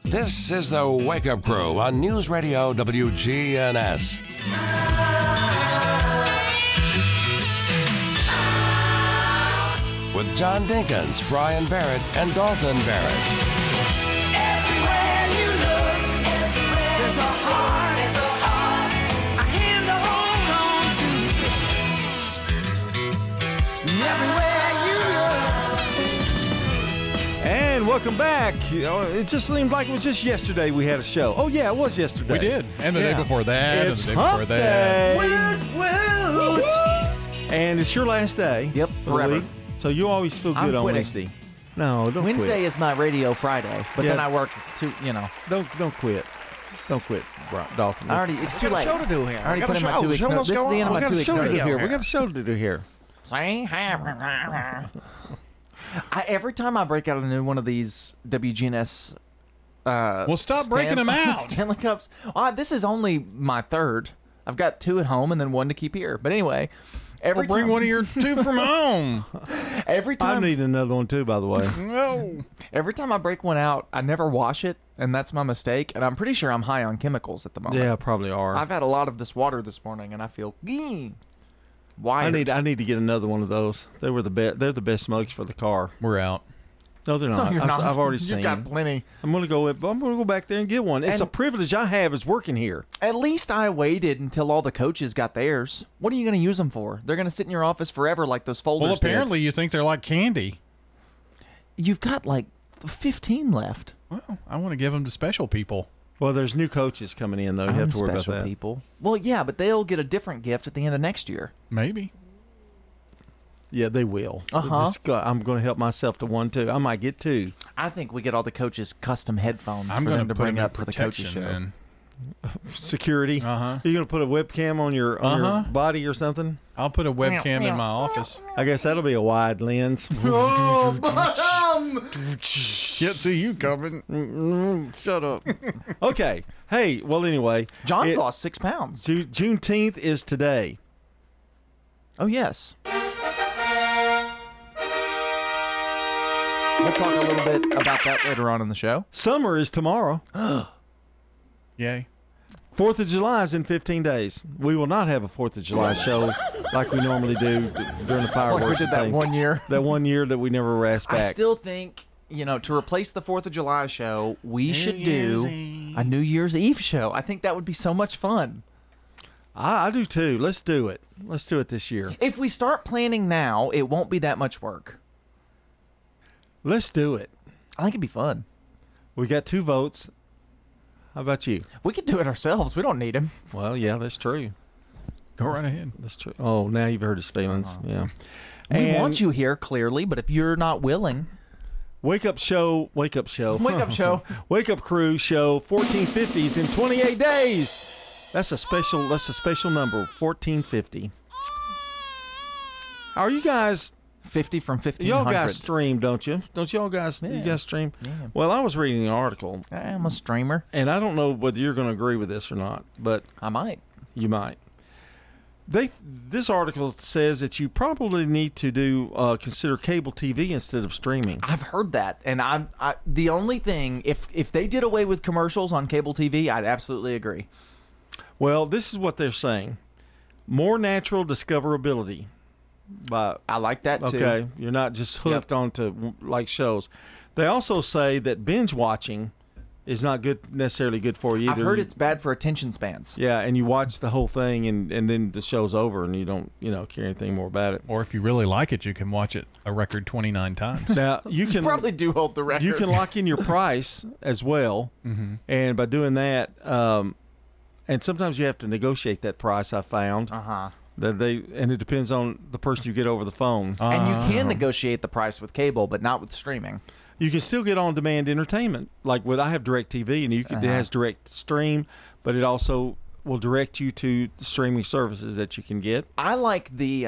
This is the Wake Up Crew on News Radio WGNS. With John Dinkins, Brian Barrett, and Dalton Barrett. Everywhere you look, there's a heart, a hand to hold on to. Everywhere you look. And welcome back. It just seemed like it was just yesterday we had a show. Oh, yeah, it was yesterday. We did. And the day before that. It's and the day before hump that. day. And it's your last day. Yep, for the forever. week. So you always feel good I'm on quitting. Wednesday. No, don't Wednesday quit. is my radio Friday, but Yeah. then I work too, Don't quit. Don't quit, Dalton. it's too got a late. show to do here. I already We got put a in my show. 2 weeks. Show must This is go the end of on. my We got 2 a weeks show to notice do here. here. We got a show to do here. Every time I break out a new one of these WGNS Well, stop breaking them out. Stanley Cups. This is only my third. I've got 2 at home and then 1 to keep here. But anyway, Well, bring one of your 2 from home. every I time need another one, too, by the way. No. every time I break one out, I never wash it, and that's my mistake. And I'm pretty sure I'm high on chemicals at the moment. Yeah, probably are. I've had a lot of this water this morning, and I feel wired. I need to get another one of those. They were the best. They're the best smokes for the car. We're out. No, they're No, not. you're not. I've already You've seen. got plenty. I'm gonna go back there and get one. It's And- a privilege I have is working here. At least I waited until all the coaches got theirs. What are you going to use them for? They're going to sit in your office forever like those folders Well, apparently you think they're like candy. did. You've got like 15 left. Well, I want to give them to special people. Well, there's new coaches coming in though. You have to worry about Special that. people. Well, yeah, but they'll get a different gift at the end of next year. Maybe. Yeah, they will. Uh-huh. I'm going to help myself to one too. I might get 2. I think we get all the coaches custom headphones I'm for going them to to put bring them up in for the coaches protection show. then. Security. Uh-huh. You're going to put a webcam on your body or something? I'll put a webcam in my office. I guess that'll be a wide lens. Can't see you coming. Shut up. Okay. Hey, well, anyway. John's lost 6 pounds. Juneteenth is today. Oh, yes. We'll talk a little bit about that later on in the show. Summer is tomorrow. Yay. 4th of July is in 15 days. We will not have a 4th of July show like we normally do during the fireworks. Like we did and that things. one year. That one year that we never were asked back. I still think, to replace the 4th of July show, we should do a New Year's Eve show. I think that would be so much fun. I do too. Let's do it. Let's do it this year. If we start planning now, it won't be that much work. Let's do it. I think it'd be fun. We got 2 votes. How about you? We could do it ourselves. We don't need him. Well, yeah, that's true. Go right ahead. That's true. Oh, now you've hurt his feelings. Yeah. We want you here, clearly, but if you're not willing... Wake up show. Wake up show. Wake up crew show 1450s in 28 days. That's a special number, 1450. Are you guys 50 from 1500. y'all guys stream, don't you? Don't y'all guys you guys stream? Yeah. Well, I was reading an article I'm a streamer. and I don't know whether you're going to agree with this or not, but I might. you might. This article says that you probably need to consider cable TV instead of streaming. I've heard that, and I the only thing, if they did away with commercials on cable TV, I'd absolutely agree. Well, this is what they're saying. More natural discoverability. I like that too. Okay, you're not just hooked onto like shows. They also say that binge watching is not necessarily good for you either. I've heard it's bad for attention spans. Yeah, and you watch the whole thing and then the show's over and you don't, care anything more about it. Or if you really like it, you can watch it a record 29 times. Now, you can Probably do hold the record. you can lock in your price as well. Mm-hmm. And by doing that, and sometimes you have to negotiate that price, I found. Uh-huh. And it depends on the person you get over the phone. And you can negotiate the price with cable, but not with streaming. You can still get on-demand entertainment. Like I have DirecTV, and it has direct stream, but it also will direct you to the streaming services that you can get. I like the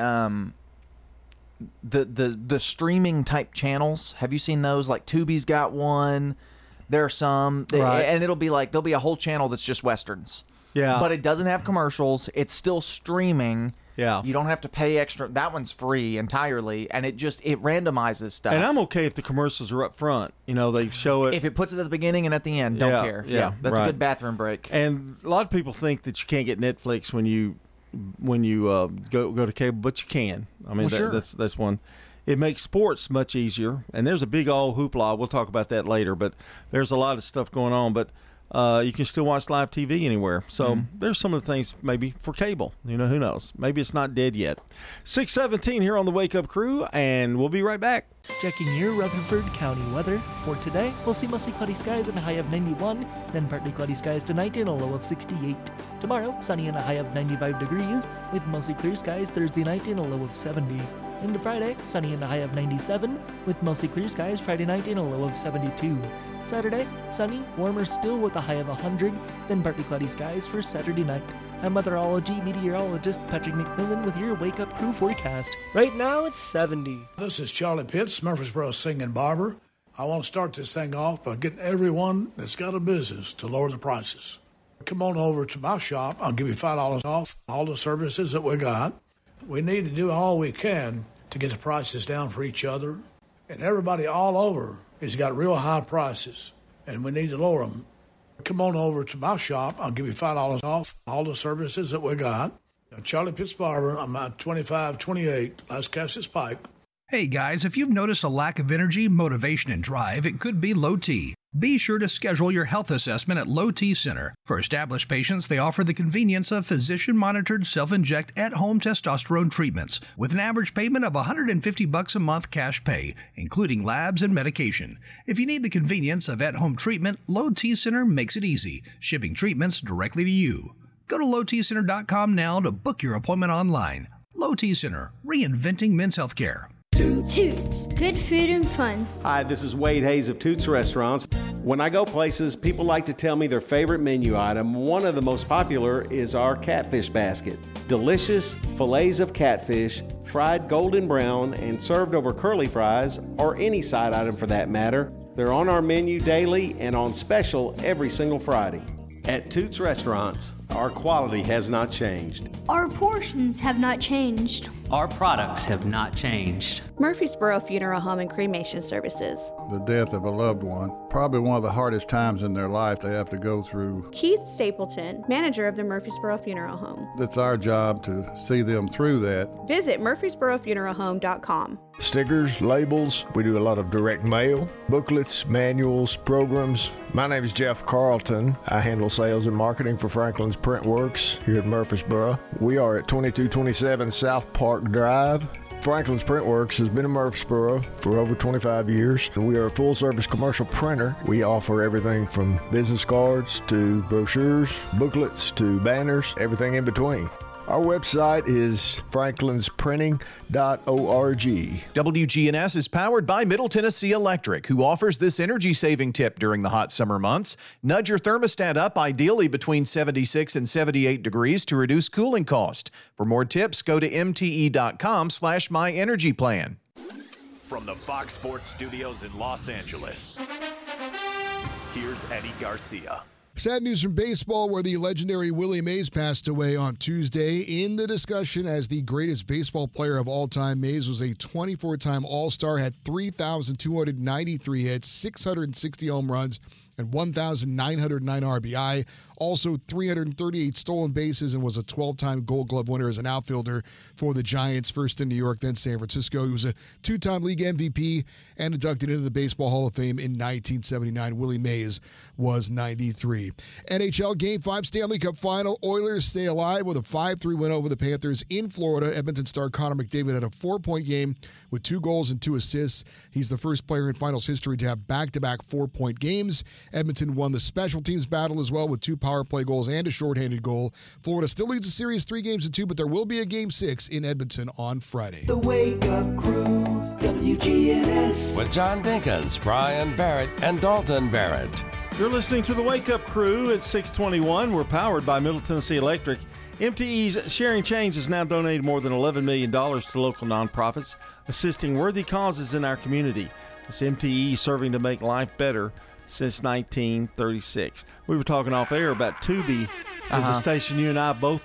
streaming type channels. Have you seen those? Like Tubi's got one. There are some, Right. and it'll be like there'll be a whole channel that's just westerns. Yeah, But it doesn't have commercials. It's still streaming. Yeah. You don't have to pay extra. That one's free entirely, and it randomizes stuff. And I'm okay if the commercials are up front. They show it. If it puts it at the beginning and at the end, don't care. Yeah, That's a right. good bathroom break. And a lot of people think that you can't get Netflix when you go to cable, but you can. I mean, Well, sure. that's one. It makes sports much easier, and there's a big old hoopla. We'll talk about that later, but there's a lot of stuff going on. But you can still watch live TV anywhere. So there's some of the things maybe for cable. Who knows? Maybe it's not dead yet. 6:17 here on the Wake Up Crew, and we'll be right back. Checking your Rutherford County weather. For today, we'll see mostly cloudy skies and a high of 91, then partly cloudy skies tonight and a low of 68. Tomorrow, sunny and a high of 95 degrees, with mostly clear skies Thursday night and a low of 70. Into Friday, sunny and a high of 97, with mostly clear skies Friday night and a low of 72. Saturday, sunny, warmer still with a high of 100, then partly cloudy skies for Saturday night. I'm meteorology meteorologist Patrick McMillan with your Wake Up Crew forecast. Right now, it's 70. This is Charlie Pitts, Murfreesboro Singing Barber. I want to start this thing off by getting everyone that's got a business to lower the prices. Come on over to my shop. I'll give you $5 off all the services that we got. We need to do all we can to get the prices down for each other. And everybody all over has got real high prices, and we need to lower them. Come on over to my shop. I'll give you $5 off all the services that we got. Charlie Pitts Barber. I'm at 2528 Las Casas Pike. Hey guys, if you've noticed a lack of energy, motivation, and drive, it could be low T. Be sure to schedule your health assessment at Low T Center. For established patients, they offer the convenience of physician-monitored self-inject at-home testosterone treatments with an average payment of $150 a month cash pay, including labs and medication. If you need the convenience of at-home treatment, Low T Center makes it easy, shipping treatments directly to you. Go to lowtcenter.com now to book your appointment online. Low T Center, reinventing men's healthcare. Toots, good food and fun. Hi, this is Wade Hayes of Toots Restaurants. When I go places, people like to tell me their favorite menu item. One of the most popular is our catfish basket. Delicious fillets of catfish, fried golden brown and served over curly fries, or any side item for that matter. They're on our menu daily and on special every single Friday. At Toots Restaurants, our quality has not changed. Our portions have not changed. Our products have not changed. Murfreesboro Funeral Home and Cremation Services. The death of a loved one, probably one of the hardest times in their life they have to go through. Keith Stapleton, manager of the Murfreesboro Funeral Home. It's our job to see them through that. Visit murfreesborofuneralhome.com. Stickers, labels, we do a lot of direct mail, booklets, manuals, programs. My name is Jeff Carlton. I handle sales and marketing for Franklin's Printworks here at Murfreesboro. We are at 2227 South Park Drive. Franklin's Printworks has been in Murfreesboro for over 25 years. We are a full-service commercial printer. We offer everything from business cards to brochures, booklets to banners, everything in between. Our website is franklinsprinting.org. WGNS is powered by Middle Tennessee Electric, who offers this energy-saving tip during the hot summer months. Nudge your thermostat up, ideally between 76 and 78 degrees, to reduce cooling cost. For more tips, go to mte.com/myenergyplan. From the Fox Sports Studios in Los Angeles, here's Eddie Garcia. Sad news from baseball, where the legendary Willie Mays passed away on Tuesday. In the discussion as the greatest baseball player of all time, Mays was a 24-time All-Star, had 3,293 hits, 660 home runs, and 1,909 RBI. Also 338 stolen bases, and was a 12-time Gold Glove winner as an outfielder for the Giants, first in New York, then San Francisco. He was a two-time league MVP and inducted into the Baseball Hall of Fame in 1979. Willie Mays was 93. NHL Game 5 Stanley Cup Final. Oilers stay alive with a 5-3 win over the Panthers in Florida. Edmonton star Connor McDavid had a 4-point game with 2 goals and 2 assists. He's the first player in finals history to have back-to-back 4-point games. Edmonton won the special teams battle as well with 2 power play goals and a shorthanded goal. Florida still leads the series 3-2, but there will be a Game 6 in Edmonton on Friday. The Wake Up Crew, WGNS. With John Dinkins, Brian Barrett, and Dalton Barrett. You're listening to the Wake Up Crew at 621. We're powered by Middle Tennessee Electric. MTE's Sharing Change has now donated more than $11 million to local nonprofits, assisting worthy causes in our community. It's MTE serving to make life better since 1936. We were talking off air about Tubi, as a station you and I both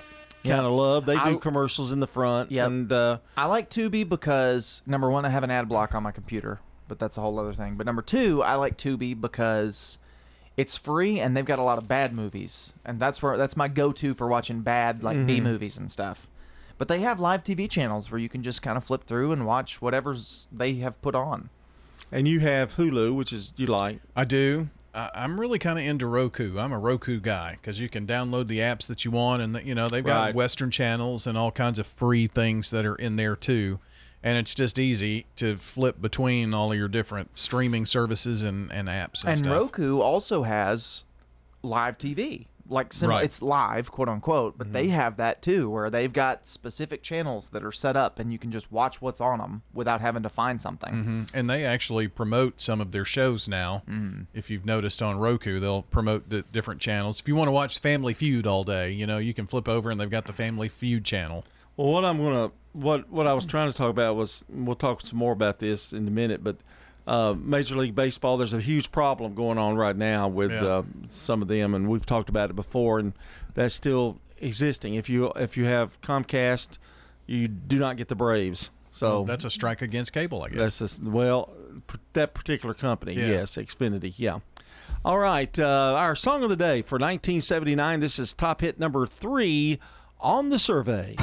kind of love. They do commercials in the front. Yep. And I like Tubi because, number one, I have an ad block on my computer, but that's a whole other thing. But number two, I like Tubi because it's free and they've got a lot of bad movies. And that's my go-to for watching bad, like B movies and stuff. But they have live TV channels where you can just kind of flip through and watch whatever's they have put on. And you have Hulu, which is you like. I do. I'm really kind of into Roku. I'm a Roku guy because you can download the apps that you want, and they've got Western channels and all kinds of free things that are in there too. And it's just easy to flip between all of your different streaming services and apps and stuff. And Roku also has live TV. It's live, quote unquote, but they have that too, where they've got specific channels that are set up and you can just watch what's on them without having to find something. And they actually promote some of their shows now. If you've noticed on Roku, they'll promote the different channels. If you want to watch Family Feud all day, you can flip over and they've got the Family Feud channel. Well, what I was trying to talk about was, we'll talk some more about this in a minute, but Major League Baseball, there's a huge problem going on right now with some of them, and we've talked about it before, and that's still existing. If you have Comcast, you do not get the Braves. So that's a strike against cable, I guess. That particular company, yes, Xfinity, yeah. All right, our song of the day for 1979. This is top hit number 3 on the survey.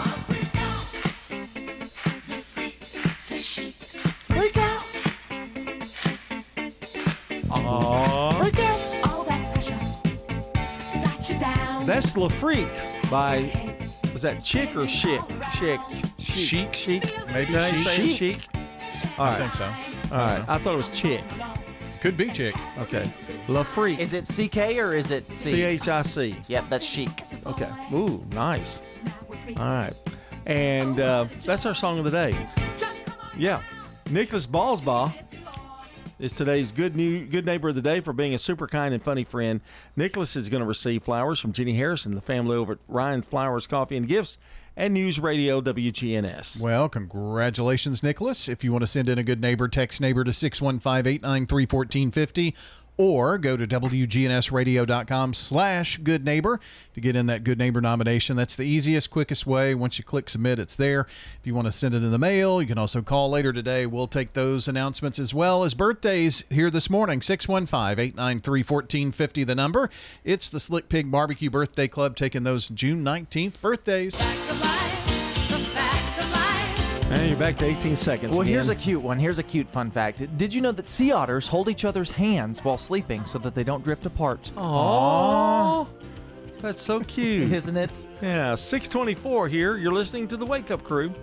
Freak out. Freak out. All that pressure got you down. That's La Freak by, was that Chick or Chic? Chic. Maybe Chic. All right. I think so. All right. I thought it was Chick. Could be Chick. Okay. La Freak. Is it CK or is it C? CHIC. Yep, that's Chic. Okay. Ooh, nice. All right. And that's our song of the day. Yeah. Nicholas Balsbaugh is today's good neighbor of the day for being a super kind and funny friend. Nicholas is going to receive flowers from Jenny Harrison, the family over at Ryan Flowers Coffee and Gifts, and News Radio WGNS. Well, congratulations, Nicholas. If you want to send in a good neighbor, text neighbor to 615-893-1450. Or go to WGNSradio.com/good neighbor to get in that good neighbor nomination. That's the easiest, quickest way. Once you click submit, it's there. If you want to send it in the mail, you can also call later today. We'll take those announcements as well as birthdays here this morning. 615-893-1450, the number. It's the Slick Pig Barbecue Birthday Club taking those June 19th birthdays. And you're back to 18 seconds. Well, again. here's a cute one. Here's a cute fun fact. Did you know that sea otters hold each other's hands while sleeping so that they don't drift apart? Aww. That's so cute. Isn't it? Yeah, 624 here. You're listening to the Wake Up Crew.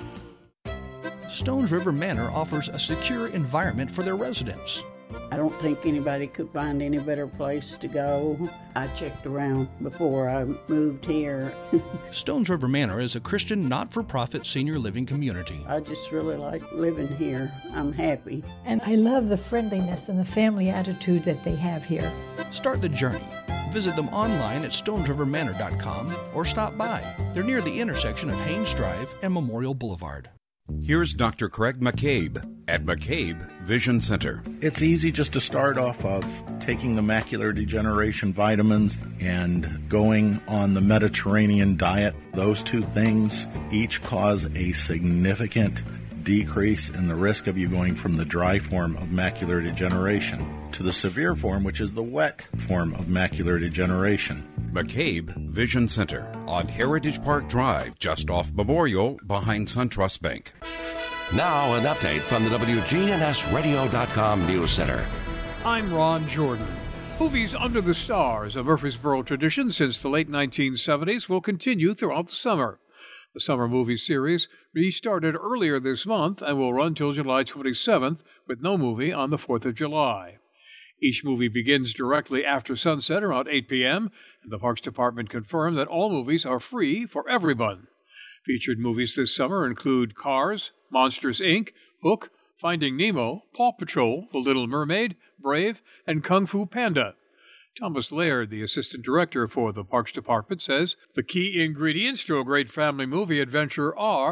Stones River Manor offers a secure environment for their residents. I don't think anybody could find any better place to go. I checked around before I moved here. Stones River Manor is a Christian not-for-profit senior living community. I just really like living here. I'm happy. And I love the friendliness and the family attitude that they have here. Start the journey. Visit them online at stonesrivermanor.com or stop by. They're near the intersection of Haynes Drive and Memorial Boulevard. Here's Dr. Craig McCabe at McCabe Vision Center. It's easy just to start off of taking the macular degeneration vitamins and going on the Mediterranean diet. Those two things each cause a significant decrease in the risk of you going from the dry form of macular degeneration to the severe form, which is the wet form of macular degeneration. McCabe Vision Center on Heritage Park Drive, just off Memorial, behind SunTrust Bank. Now an update from the WGNSradio.com News Center. I'm Ron Jordan. Movies Under the Stars, a Murfreesboro tradition since the late 1970s, will continue throughout the summer. The summer movie series restarted earlier this month and will run till July 27th, with no movie on the 4th of July. Each movie begins directly after sunset around 8 p.m., and the Parks Department confirmed that all movies are free for everyone. Featured movies this summer include Cars, Monsters, Inc., Hook, Finding Nemo, Paw Patrol, The Little Mermaid, Brave, and Kung Fu Panda. Thomas Laird, the assistant director for the Parks Department, says the key ingredients to a great family movie adventure are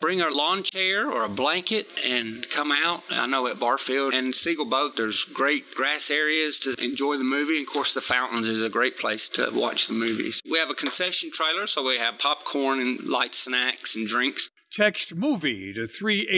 bring a lawn chair or a blanket and come out. I know at Barfield and Siegel Boat, there's great grass areas to enjoy the movie. And of course, the fountains is a great place to watch the movies. We have a concession trailer, so we have popcorn and light snacks and drinks. Text MOVIE to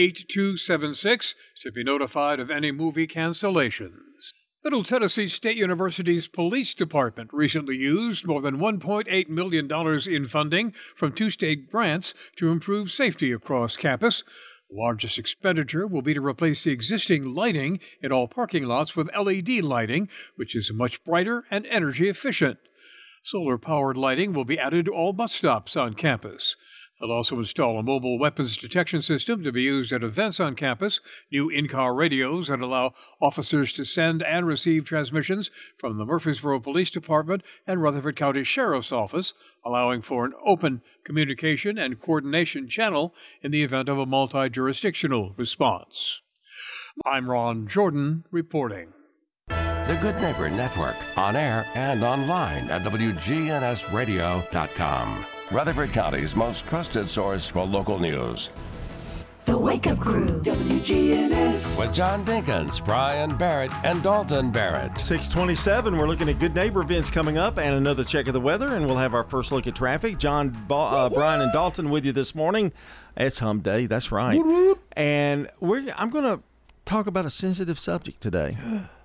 38276 to be notified of any movie cancellations. Middle Tennessee State University's police department recently used more than $1.8 million in funding from 2 state grants to improve safety across campus. The largest expenditure will be to replace the existing lighting in all parking lots with LED lighting, which is much brighter and energy efficient. Solar-powered lighting will be added to all bus stops on campus. They'll also install a mobile weapons detection system to be used at events on campus, new in-car radios that allow officers to send and receive transmissions from the Murfreesboro Police Department and Rutherford County Sheriff's Office, allowing for an open communication and coordination channel in the event of a multi-jurisdictional response. I'm Ron Jordan reporting. The Good Neighbor Network, on air and online at WGNSradio.com. Rutherford County's most trusted source for local news. The Wake Up Crew, WGNS. With John Dinkins, Brian Barrett, and Dalton Barrett. 627, we're looking at Good Neighbor events coming up and another check of the weather, and we'll have our first look at traffic. John, Brian, and Dalton with you this morning. It's hump day, that's right. And I'm going to talk about a sensitive subject today.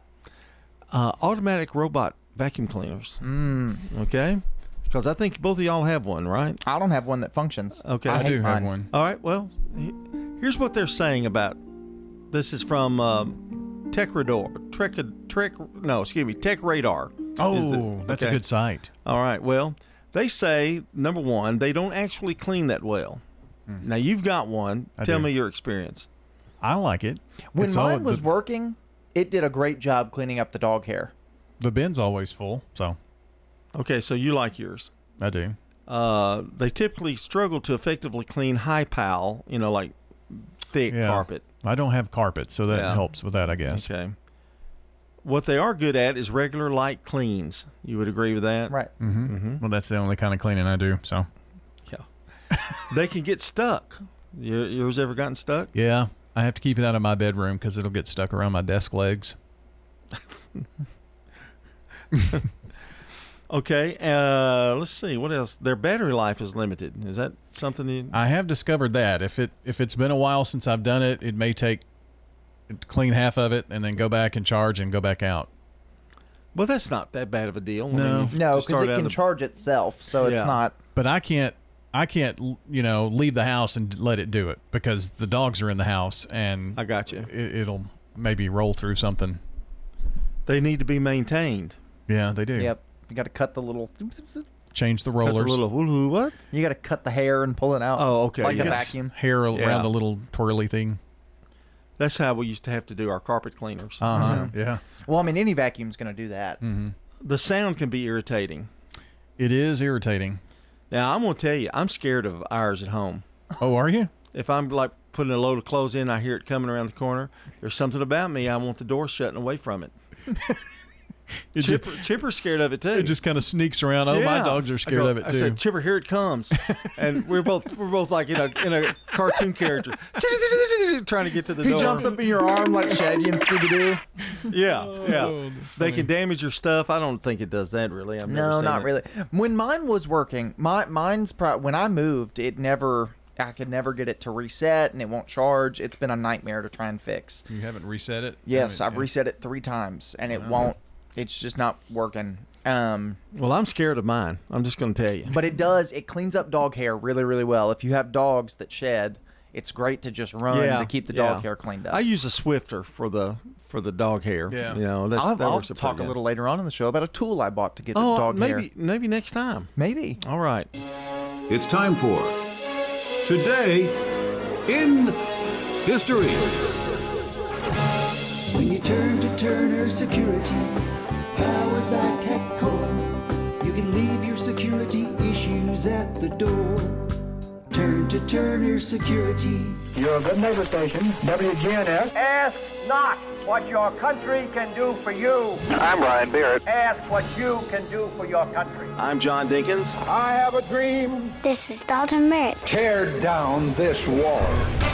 Automatic robot vacuum cleaners. Okay? Because I think both of y'all have one, right? I don't have one that functions. Okay. I do have one. All right, well, here's what they're saying about this. Is from TechRadar. TechRadar. Oh, that's a good site. All right, well, they say, number one, they don't actually clean that well. Now, you've got one. Tell me your experience. I like it. When mine was working, it did a great job cleaning up the dog hair. The bin's always full, so... Okay, so you like yours. I do. They typically struggle to effectively clean high pile, like thick carpet. I don't have carpet, so that helps with that, I guess. Okay. What they are good at is regular light cleans. You would agree with that? Right. Mm-hmm. Well, that's the only kind of cleaning I do, so. Yeah. They can get stuck. Yours ever gotten stuck? Yeah. I have to keep it out of my bedroom because it'll get stuck around my desk legs. Okay, let's see. What else? Their battery life is limited. Is that something you... I have discovered that. If it's been a while since I've done it, it may take clean half of it and then go back and charge and go back out. Well, that's not that bad of a deal. No, because it can charge itself, so it's not... But I can't, leave the house and let it do it because the dogs are in the house and... I got you. It'll maybe roll through something. They need to be maintained. Yeah, they do. Yep. You got to cut the little... Change the rollers. Cut the little what? You got to cut the hair and pull it out. Oh, okay. Like a vacuum. Hair around the little twirly thing. That's how we used to have to do our carpet cleaners. Yeah. Well, I mean, any vacuum's going to do that. Mm-hmm. The sound can be irritating. It is irritating. Now, I'm going to tell you, I'm scared of ours at home. Oh, are you? If I'm like putting a load of clothes in, I hear it coming around the corner. There's something about me, I want the door shut and away from it. Chipper's scared of it too. It just kind of sneaks around. Oh, my dogs are scared of it too. I said, Chipper, here it comes, and we're both like in a cartoon character, trying to get to the door. He jumps up in your arm like Shaggy and Scooby Doo. Yeah. They can damage your stuff. I don't think it does that really. No, not really. When mine was working, mine's when I moved, I could never get it to reset, and it won't charge. It's been a nightmare to try and fix. You haven't reset it? Yes, I've reset it 3 times, and it won't. It's just not working. Well, I'm scared of mine. I'm just going to tell you. But it does. It cleans up dog hair really, really well. If you have dogs that shed, it's great to just run to keep the dog hair cleaned up. I use a Swifter for the dog hair. Yeah. I'll talk a little later on in the show about a tool I bought to get the dog hair. Maybe next time. Maybe. All right. It's time for Today in History. When you turn to Turner Security, powered by TechCore, you can leave your security issues at the door. Turn to Turner Security. Your Good Neighbor station, WGNS. Ask not what your country can do for you. I'm Ryan Barrett. Ask what you can do for your country. I'm John Dinkins. I have a dream. This is Dalton Merritt. Tear down this wall.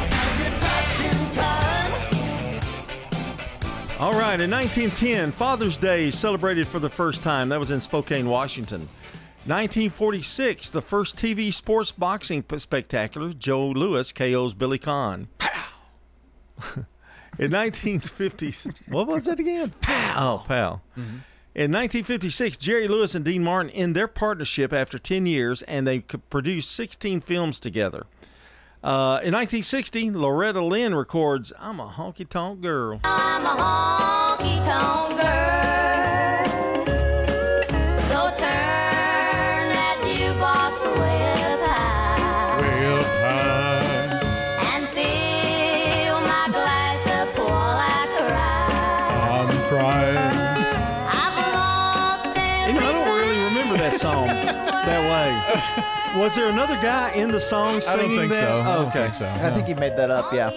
All right, in 1910, Father's Day is celebrated for the first time. That was in Spokane, Washington. 1946, the first TV sports boxing spectacular, Joe Louis KO's Billy Conn. Pow! In 1950, what was that again? Pow! Oh, pow. Mm-hmm. In 1956, Jerry Lewis and Dean Martin end their partnership after 10 years, and they produced 16 films together. In 1960, Loretta Lynn records I'm a Honky-Tonk Girl. I'm a honky-tonk girl, so turn that jukebox way up high, and fill my glass up pour like a ride. I'm crying. I've lost I don't really remember that song that way. Was there another guy in the song singing I don't think that? so. Oh, I don't okay. think so. I think he made that up, yeah.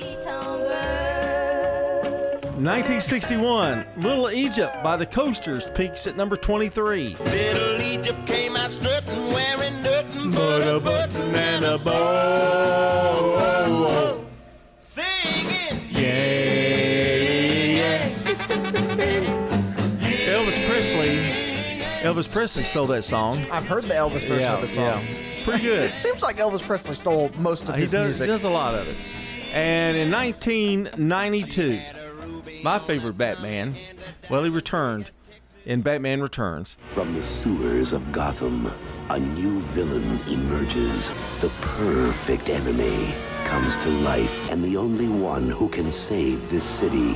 1961, Little Egypt by the Coasters peaks at number 23. Little Egypt came out strutting, wearing nothing but a button and a bow. Singing, yeah. Elvis Presley stole that song. I've heard the Elvis version of the song. Yeah. It's pretty good. It seems like Elvis Presley stole most of his music. He does a lot of it. And in 1992, my favorite Batman, well, he returned in Batman Returns. From the sewers of Gotham, a new villain emerges. The perfect enemy comes to life, and the only one who can save this city.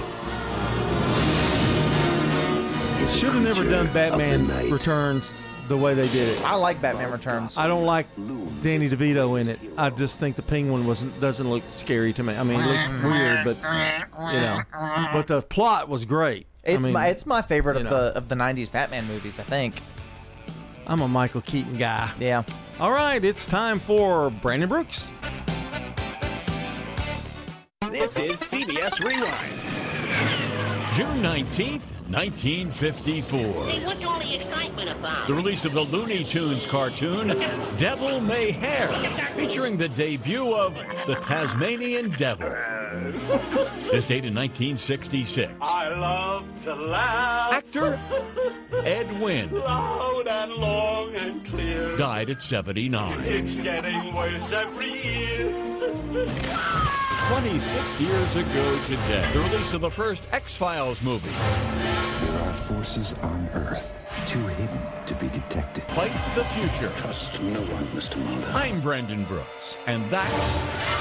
Should have never done Batman Returns the way they did it. I like Batman Returns. I don't like Danny DeVito in it. I just think the Penguin doesn't look scary to me. I mean, it looks weird, but but the plot was great. It's my favorite of the 90s Batman movies, I think. I'm a Michael Keaton guy. Yeah. All right, it's time for Brandon Brooks. This is CBS Rewind. June 19th, 1954. Hey, what's all the excitement about? The release of the Looney Tunes cartoon, Devil May Hare, featuring the debut of the Tasmanian Devil. This date in 1966. I love to laugh. Actor Ed Wynn. Loud and long and clear. Died at 79. It's getting worse every year. 26 years ago today, the release of the first X-Files movie. There are forces on Earth too hidden to be detected. Fight the future. Trust no one, Mr. Mulder. I'm Brandon Brooks, and that's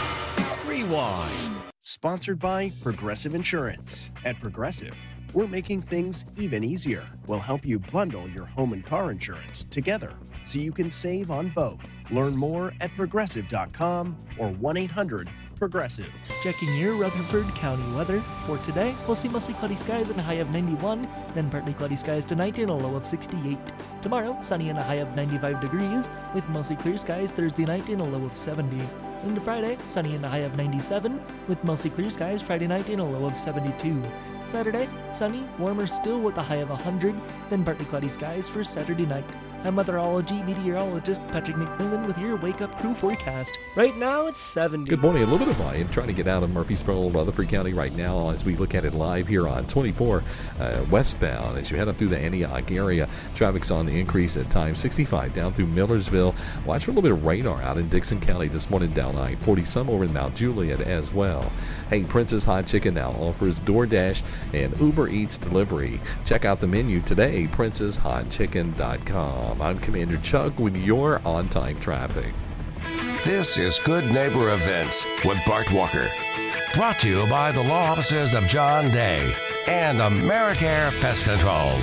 Rewind. Sponsored by Progressive Insurance. At Progressive, we're making things even easier. We'll help you bundle your home and car insurance together so you can save on both. Learn more at progressive.com or 1-800-PROGRESSIVE. Checking your Rutherford County weather for today. We'll see mostly cloudy skies and a high of 91, then partly cloudy skies tonight and a low of 68. Tomorrow, sunny and a high of 95 degrees, with mostly clear skies Thursday night and a low of 70. Into Friday, sunny and a high of 97, with mostly clear skies Friday night and a low of 72. Saturday, sunny, warmer still with a high of 100, then partly cloudy skies for Saturday night. I'm meteorology meteorologist Patrick McMillan with your Wake Up Crew forecast. Right now it's 70. Good morning. A little bit of volume trying to get out of Murfreesboro, Rutherford County right now as we look at it live here on 24 westbound. As you head up through the Antioch area, traffic's on the increase at times. 65 down through Millersville. Watch for a little bit of radar out in Dixon County this morning down I-40. Some over in Mount Juliet as well. Hey, Prince's Hot Chicken now offers DoorDash and Uber Eats delivery. Check out the menu today, princeshotchicken.com. I'm Commander Chuck with your on-time traffic. This is Good Neighbor Events with Bart Walker. Brought to you by the law offices of John Day and AmeriCare Pest Control.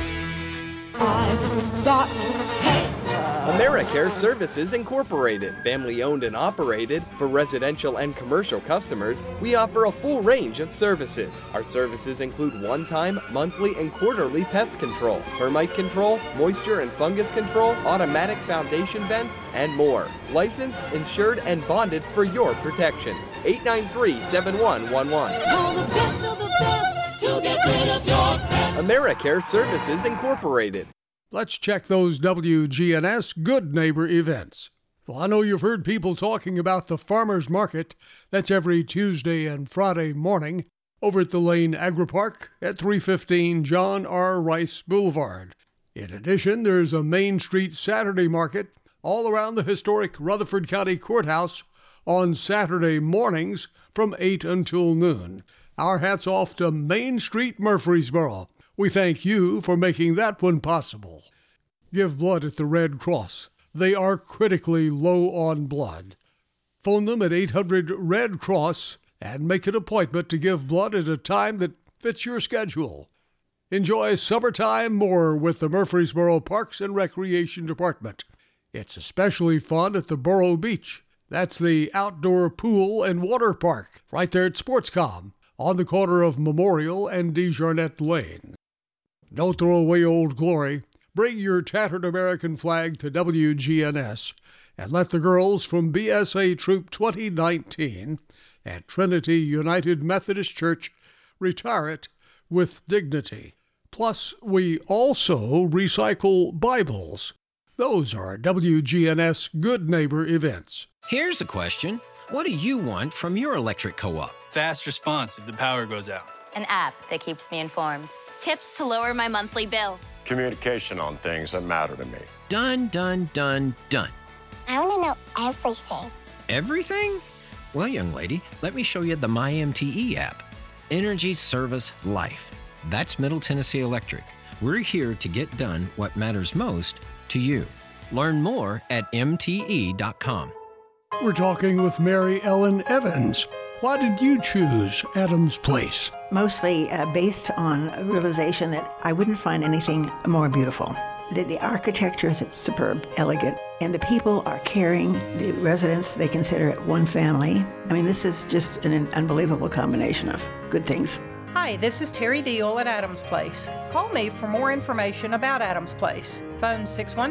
I've got pets. AmeriCare Services Incorporated, family owned and operated. For residential and commercial customers, we offer a full range of services. Our services include one-time, monthly, and quarterly pest control, termite control, moisture and fungus control, automatic foundation vents, and more. Licensed, insured, and bonded for your protection. 893-7111. All the best of the best to get rid of your pest. AmeriCare Services Incorporated. Let's check those WGNS Good Neighbor events. Well, I know you've heard people talking about the Farmers Market. That's every Tuesday and Friday morning over at the Lane Agri-Park at 315 John R. Rice Boulevard. In addition, there's a Main Street Saturday market all around the historic Rutherford County Courthouse on Saturday mornings from 8 until noon. Our hats off to Main Street Murfreesboro. We thank you for making that one possible. Give blood at the Red Cross. They are critically low on blood. Phone them at 800-RED-CROSS and make an appointment to give blood at a time that fits your schedule. Enjoy summertime more with the Murfreesboro Parks and Recreation Department. It's especially fun at the Borough Beach. That's the outdoor pool and water park right there at Sportscom on the corner of Memorial and DeJarnette Lane. Don't throw away old glory. Bring your tattered American flag to WGNS and let the girls from BSA Troop 2019 at Trinity United Methodist Church retire it with dignity. Plus, we also recycle Bibles. Those are WGNS Good Neighbor events. Here's a question. What do you want from your electric co-op? Fast response if the power goes out. An app that keeps me informed. Tips to lower my monthly bill. Communication on things that matter to me. Done, done, done, done. I want to know everything. Everything? Well, young lady, let me show you the MyMTE app. Energy Service Life. That's Middle Tennessee Electric. We're here to get done what matters most to you. Learn more at mte.com. We're talking with Mary Ellen Evans. Why did you choose Adams Place? Mostly based on a realization that I wouldn't find anything more beautiful. The architecture is superb, elegant, and the people are caring. The residents, they consider it one family. I mean, this is just an unbelievable combination of good things. Hi, this is Terry Deal at Adams Place. Call me for more information about Adams Place. Phone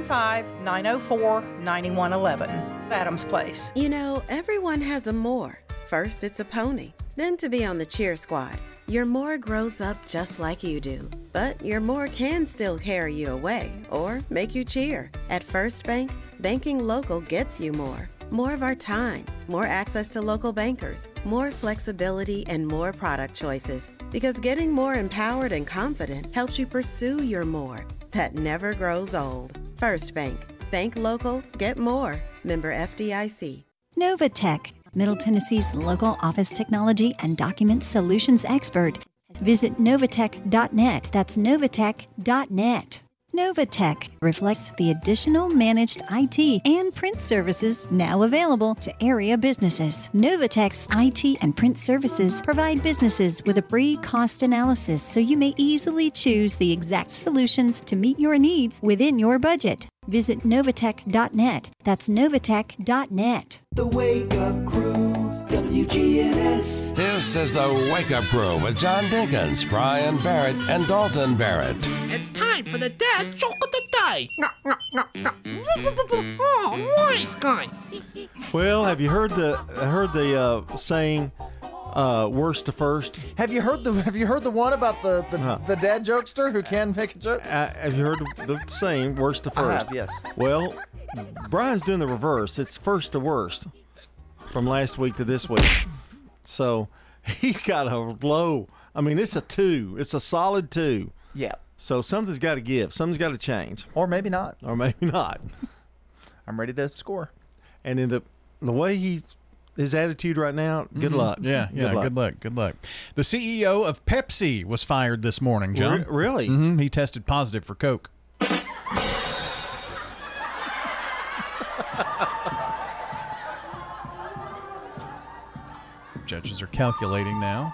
615-904-9111. Adams Place. You know, everyone has a more. First, it's a pony. Then to be on the cheer squad. Your more grows up just like you do. But your more can still carry you away or make you cheer. At First Bank, banking local gets you more. More of our time, more access to local bankers, more flexibility, and more product choices. Because getting more empowered and confident helps you pursue your more. That never grows old. First Bank. Bank local, get more. Member FDIC. Novatech, Middle Tennessee's local office technology and document solutions expert. Visit Novatech.net. That's Novatech.net. Novatech reflects the additional managed IT and print services now available to area businesses. Novatech's IT and print services provide businesses with a free cost analysis so you may easily choose the exact solutions to meet your needs within your budget. Visit Novatech.net. That's Novatech.net. The Wake Up Crew, WGNS. This is the Wake Up Crew with John Dinkins, Brian Barrett, and Dalton Barrett. It's time for the dad joke of the day. Oh, nice guy. Well, have you heard the saying, worst to first? Have you heard the one about the dad jokester who can make a joke? Have you heard the saying, worst to first? I have, yes. Well, Brian's doing the reverse. It's first to worst from last week to this week. So he's got a low. I mean, it's a 2. It's a solid 2. Yeah. So something's got to give. Something's got to change. Or maybe not. I'm ready to score. And in the way his attitude right now, good luck. Yeah, good luck. The CEO of Pepsi was fired this morning, John. Really? Mm-hmm. He tested positive for Coke. Judges are calculating now.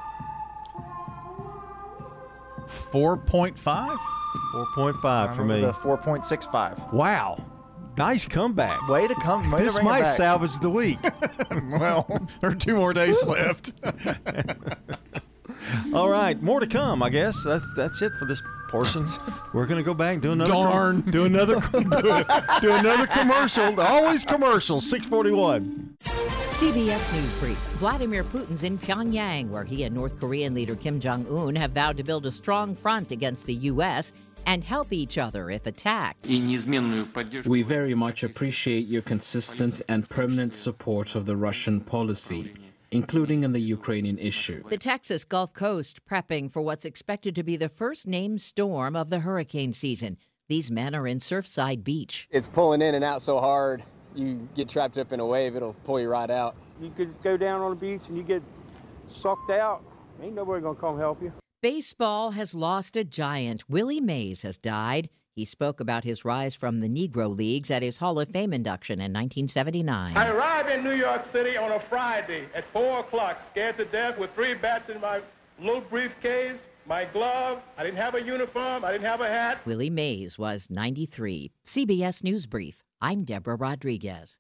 4.5? 4.5 for me. The 4.65. Wow. Nice comeback. Way to come. Way this to bring might it back. salvage the week. Well, there are 2 more days left. All right. More to come, I guess. That's it for this portions. We're going to go back and do another do another commercial. Always commercials. 641. CBS News Brief. Vladimir Putin's in Pyongyang, where he and North Korean leader Kim Jong-un have vowed to build a strong front against the U.S. and help each other if attacked. We very much appreciate your consistent and permanent support of the Russian policy, including in the Ukrainian issue. The Texas Gulf Coast prepping for what's expected to be the first named storm of the hurricane season. These men are in Surfside Beach. It's pulling in and out so hard, you get trapped up in a wave, it'll pull you right out. You could go down on the beach and you get sucked out. Ain't nobody gonna come help you. Baseball has lost a giant. Willie Mays has died. He spoke about his rise from the Negro Leagues at his Hall of Fame induction in 1979. I arrived in New York City on a Friday at 4 o'clock, scared to death with 3 bats in my little briefcase, my glove. I didn't have a uniform. I didn't have a hat. Willie Mays was 93. CBS News Brief. I'm Deborah Rodriguez.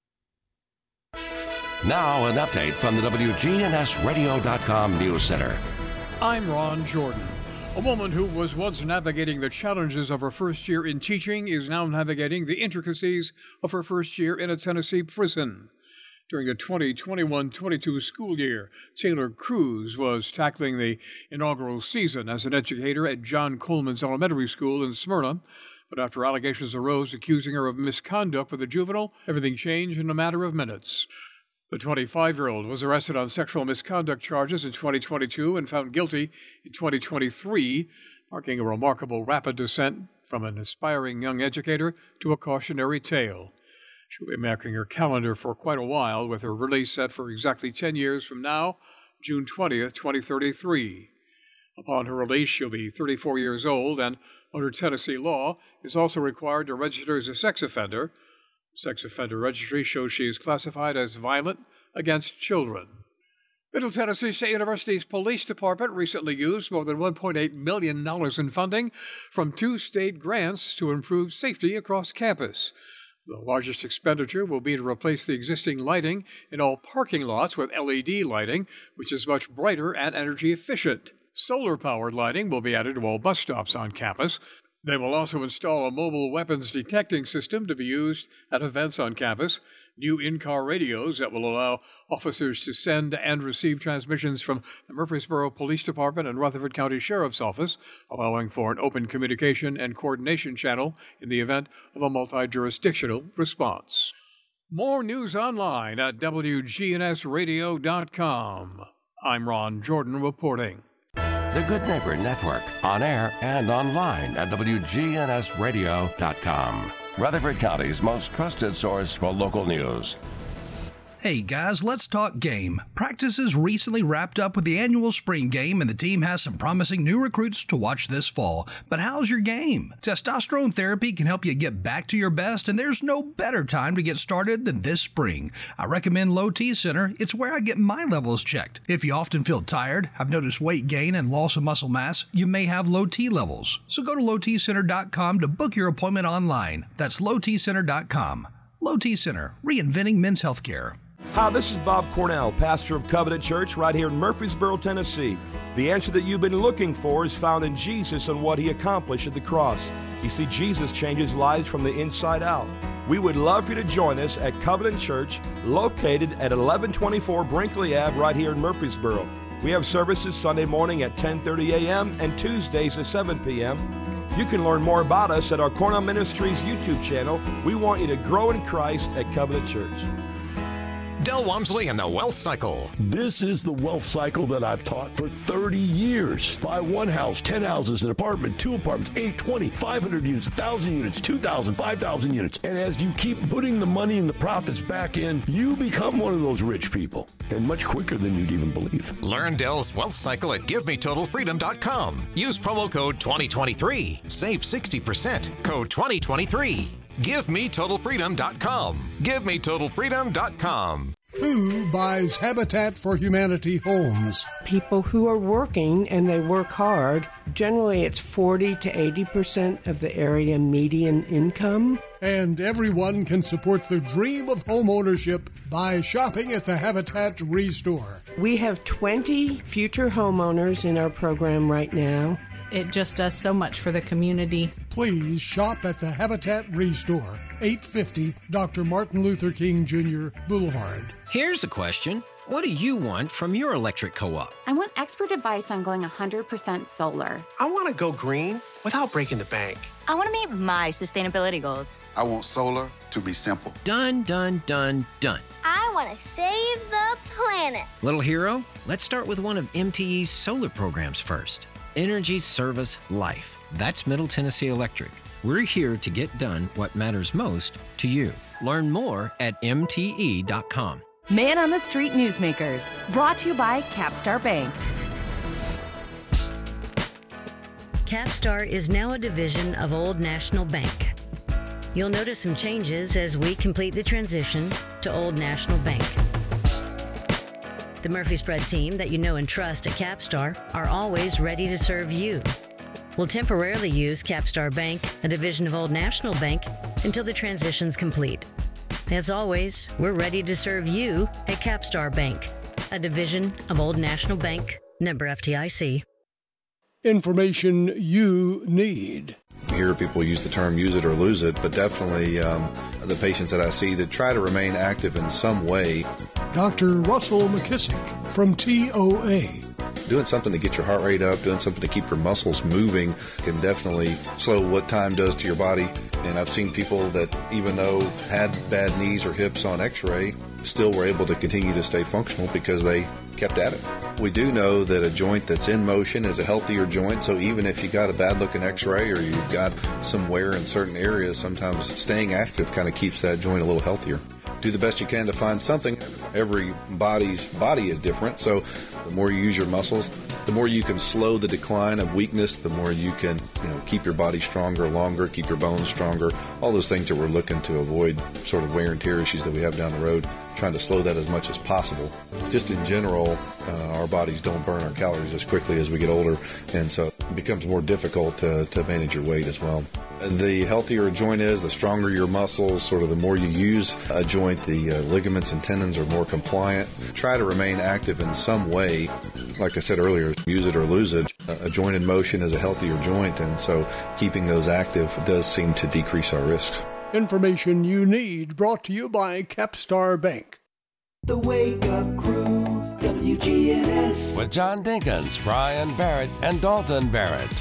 Now an update from the WGNSradio.com News Center. I'm Ron Jordan. A woman who was once navigating the challenges of her first year in teaching is now navigating the intricacies of her first year in a Tennessee prison. During the 2021-22 school year, Taylor Cruz was tackling the inaugural season as an educator at John Coleman's Elementary School in Smyrna. But after allegations arose accusing her of misconduct with a juvenile, everything changed in a matter of minutes. The 25-year-old was arrested on sexual misconduct charges in 2022 and found guilty in 2023, marking a remarkable rapid descent from an aspiring young educator to a cautionary tale. She'll be marking her calendar for quite a while, with her release set for exactly 10 years from now, June 20th, 2033. Upon her release, she'll be 34 years old and, under Tennessee law, is also required to register as a sex offender. Sex offender registry shows she is classified as violent against children. Middle Tennessee State University's police department recently used more than $1.8 million in funding from 2 state grants to improve safety across campus. The largest expenditure will be to replace the existing lighting in all parking lots with LED lighting, which is much brighter and energy efficient. Solar-powered lighting will be added to all bus stops on campus. They will also install a mobile weapons detecting system to be used at events on campus, new in-car radios that will allow officers to send and receive transmissions from the Murfreesboro Police Department and Rutherford County Sheriff's Office, allowing for an open communication and coordination channel in the event of a multi-jurisdictional response. More news online at WGNSradio.com. I'm Ron Jordan reporting. The Good Neighbor Network, on air and online at WGNSradio.com. Rutherford County's most trusted source for local news. Hey guys, let's talk game. Practices recently wrapped up with the annual spring game, and the team has some promising new recruits to watch this fall. But how's your game? Testosterone therapy can help you get back to your best, and there's no better time to get started than this spring. I recommend Low T Center. It's where I get my levels checked. If you often feel tired, have noticed weight gain and loss of muscle mass, you may have low T levels. So go to lowtcenter.com to book your appointment online. That's lowtcenter.com. Low T Center, reinventing men's healthcare. Hi, this is Bob Cornell, pastor of Covenant Church right here in Murfreesboro, Tennessee. The answer that you've been looking for is found in Jesus and what he accomplished at the cross. You see, Jesus changes lives from the inside out. We would love for you to join us at Covenant Church, located at 1124 Brinkley Ave right here in Murfreesboro. We have services Sunday morning at 10:30 a.m. and Tuesdays at 7 p.m. You can learn more about us at our Cornell Ministries YouTube channel. We want you to grow in Christ at Covenant Church. Del Walmsley and the Wealth Cycle. This is the wealth cycle that I've taught for 30 years. Buy one house, 10 houses, an apartment, 2 apartments, 8, 20, 500 units, 1,000 units, 2,000, 5,000 units. And as you keep putting the money and the profits back in, you become one of those rich people, and much quicker than you'd even believe. Learn Del's Wealth Cycle at GiveMeTotalFreedom.com. Use promo code 2023. Save 60%. Code 2023. GiveMeTotalFreedom.com. GiveMeTotalFreedom.com. Who buys Habitat for Humanity homes? People who are working, and they work hard. Generally, it's 40 to 80% of the area median income. And everyone can support the dream of home ownership by shopping at the Habitat Restore. We have 20 future homeowners in our program right now. It just does so much for the community. Please shop at the Habitat Restore, 850 Dr. Martin Luther King Jr. Boulevard. Here's a question. What do you want from your electric co-op? I want expert advice on going 100% solar. I want to go green without breaking the bank. I want to meet my sustainability goals. I want solar to be simple. Done, done, done, done. I want to save the planet. Little hero, let's start with one of MTE's solar programs first. Energy Service Life. That's Middle Tennessee Electric. We're here to get done what matters most to you. Learn more at MTE.com. Man on the Street Newsmakers, brought to you by Capstar Bank. Capstar is now a division of Old National Bank. You'll notice some changes as we complete the transition to Old National Bank. The Murphy-Spread team that you know and trust at Capstar are always ready to serve you. We'll temporarily use Capstar Bank, a division of Old National Bank, until the transition's complete. As always, we're ready to serve you at Capstar Bank, a division of Old National Bank, member FDIC. Information you need. You hear people use the term use it or lose it, but definitely the patients that I see that try to remain active in some way. Dr. Russell McKissick from TOA. Doing something to get your heart rate up, doing something to keep your muscles moving can definitely slow what time does to your body. And I've seen people that even though had bad knees or hips on x-ray, still were able to continue to stay functional because they kept at it. We do know that a joint that's in motion is a healthier joint, so even if you got a bad looking x-ray or you've got some wear in certain areas, sometimes staying active kind of keeps that joint a little healthier. Do the best you can to find something. Every body's body is different, so the more you use your muscles, the more you can slow the decline of weakness, the more you can keep your body stronger longer, keep your bones stronger, all those things that we're looking to avoid, sort of wear and tear issues that we have down the road, trying to slow that as much as possible. Just in general, our bodies don't burn our calories as quickly as we get older, and so it becomes more difficult to manage your weight as well. The healthier a joint is, the stronger your muscles, sort of the more you use a joint, the ligaments and tendons are more compliant. Try to remain active in some way. Like I said earlier, use it or lose it. A joint in motion is a healthier joint, and so keeping those active does seem to decrease our risks. Information you need, brought to you by Capstar Bank. The Wake Up Crew, WGNS. With John Dinkins, Brian Barrett, and Dalton Barrett.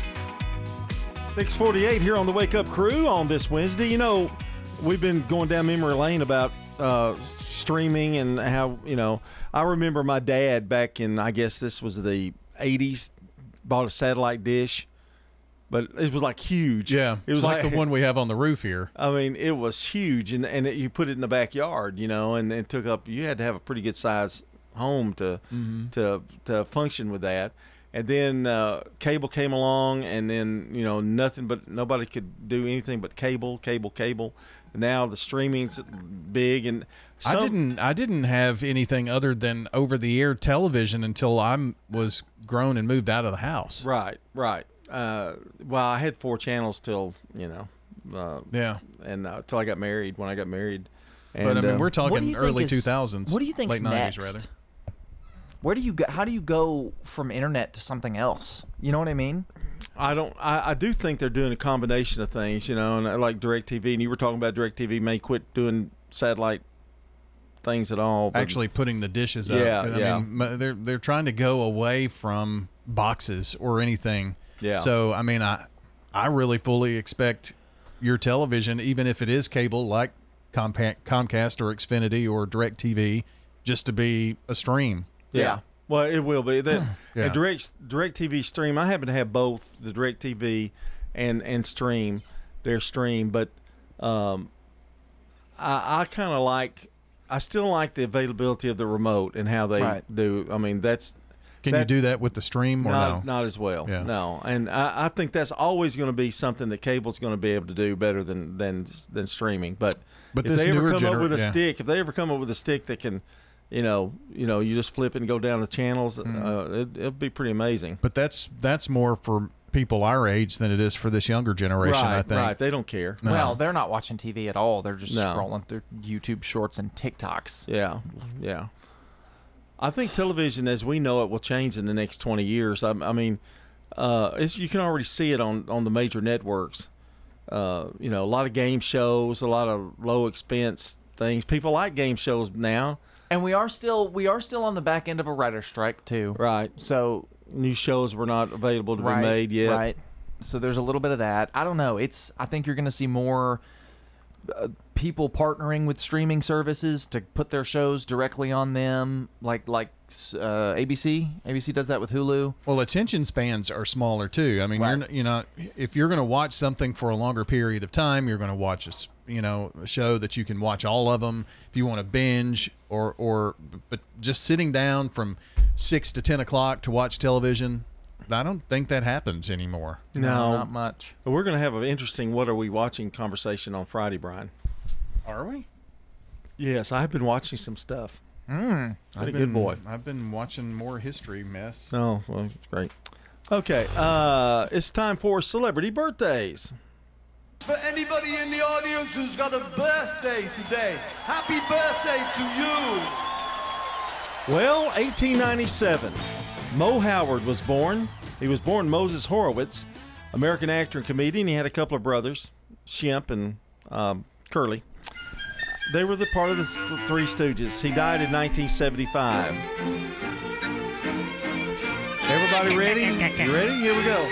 6:48 here on the Wake Up Crew on this Wednesday. You know, we've been going down memory lane about streaming and how, I remember my dad back in, I guess this was the 80s, bought a satellite dish, but it was like huge. Yeah, it was like the one we have on the roof here. I mean, it was huge, and you put it in the backyard, and it took up, you had to have a pretty good size home to function with that. And then cable came along, and then nobody could do anything but cable. And now the streaming's big, and I didn't have anything other than over-the-air television until I was grown and moved out of the house. Right. Well, I had 4 channels till and till I got married. When I got married, but I mean, we're talking early 2000s. What do you think's late 90s, next? rather. Where do you go? How do you go from internet to something else? You know what I mean? I do think they're doing a combination of things, and like DirecTV, and you were talking about DirecTV may quit doing satellite things at all. Actually putting the dishes up. I mean, they're trying to go away from boxes or anything. Yeah. So, I mean, I really fully expect your television, even if it is cable like Comcast or Xfinity or DirecTV, just to be a stream. Yeah. Well, it will be. And DirecTV stream, I happen to have both the DirecTV and stream, their stream, but I kind of I still like the availability of the remote and how they do. I mean, Can you do that with the stream or no? Not as well. Yeah. No. And I think that's always going to be something that cable's going to be able to do better than streaming. But if they ever come up with a stick, that can, you just flip and go down the channels, it'll be pretty amazing. But that's more for people our age than it is for this younger generation, I think. Right, they don't care. No. Well, they're not watching TV at all. They're just scrolling through YouTube Shorts and TikToks. Yeah. I think television as we know it will change in the next 20 years. I mean, you can already see it on the major networks. A lot of game shows, a lot of low expense things. People like game shows now. And we are still on the back end of a writer's strike too. Right. So new shows were not available to be made yet. Right. So there's a little bit of that. I don't know. I think you're going to see more people partnering with streaming services to put their shows directly on them, like ABC. ABC does that with Hulu. Well, attention spans are smaller too. I mean, if you're going to watch something for a longer period of time, you're going to watch a show that you can watch all of them. If you want to binge but just sitting down from 6 to 10 o'clock to watch television, I don't think that happens anymore. No, not much. We're going to have an interesting "What Are We Watching" conversation on Friday, Brian. Are we? Yes, I've been watching some stuff. Been a good boy. I've been watching more history mess. Oh, well, it's great. Okay, it's time for celebrity birthdays. For anybody in the audience who's got a birthday today, happy birthday to you. Well, 1897, Mo Howard was born. He was born Moses Horowitz, American actor and comedian. He had a couple of brothers, Shemp and Curly. They were the part of the Three Stooges. He died in 1975. Everybody ready? You ready? Here we go.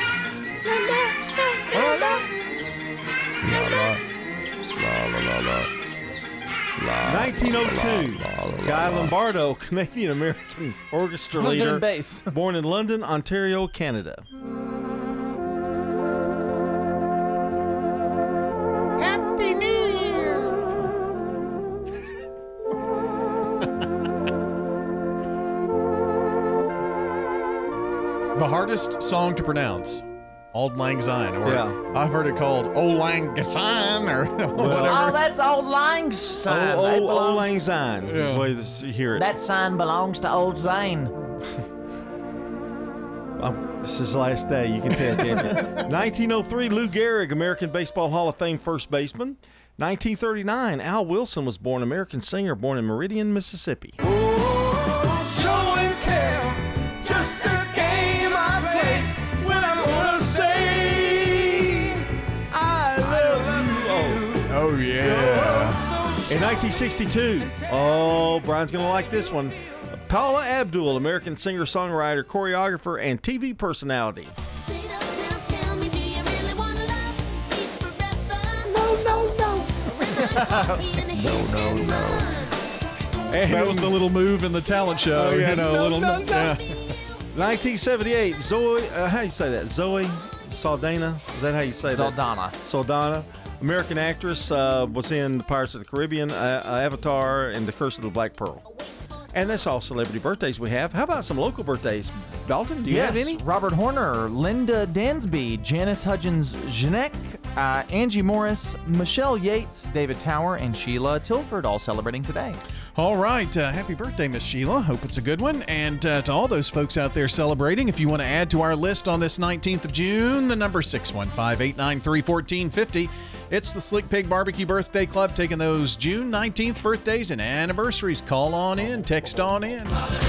1902, Guy Lombardo, Canadian-American orchestra leader, bass. born in London, Ontario, Canada. Happy New Year! The hardest song to pronounce. Auld Lang Syne, or I've heard it called Old Lang Syne, or whatever. Oh, that's Auld Lang Syne. Old Lang Syne is the way you hear it. That sign belongs to Old Zane. This is the last day. You can pay attention. 1903, Lou Gehrig, American Baseball Hall of Fame first baseman. 1939, Al Wilson was born, American singer, born in Meridian, Mississippi. Oh, show and tell, just a game I play when I'm gonna say I love you. Oh, yeah. In 1962, Brian's going to like this one. Paula Abdul, American singer-songwriter, choreographer, and TV personality. No. That was the little move in the talent show. 1978, Zoe, how do you say that? Zoe Saldana? Is that how you say Saldana. that? Saldana. American actress, was in the Pirates of the Caribbean, Avatar, and The Curse of the Black Pearl. And that's all celebrity birthdays we have. How about some local birthdays? Dalton, do you have any? Robert Horner, Linda Dansby, Janice Hudgens-Janek, Angie Morris, Michelle Yates, David Tower, and Sheila Tilford, all celebrating today. All right. Happy birthday, Miss Sheila. Hope it's a good one. And to all those folks out there celebrating, if you want to add to our list on this 19th of June, the number 615-893-1450. It's the Slick Pig Barbecue Birthday Club, taking those June 19th birthdays and anniversaries. Call on in, text on in.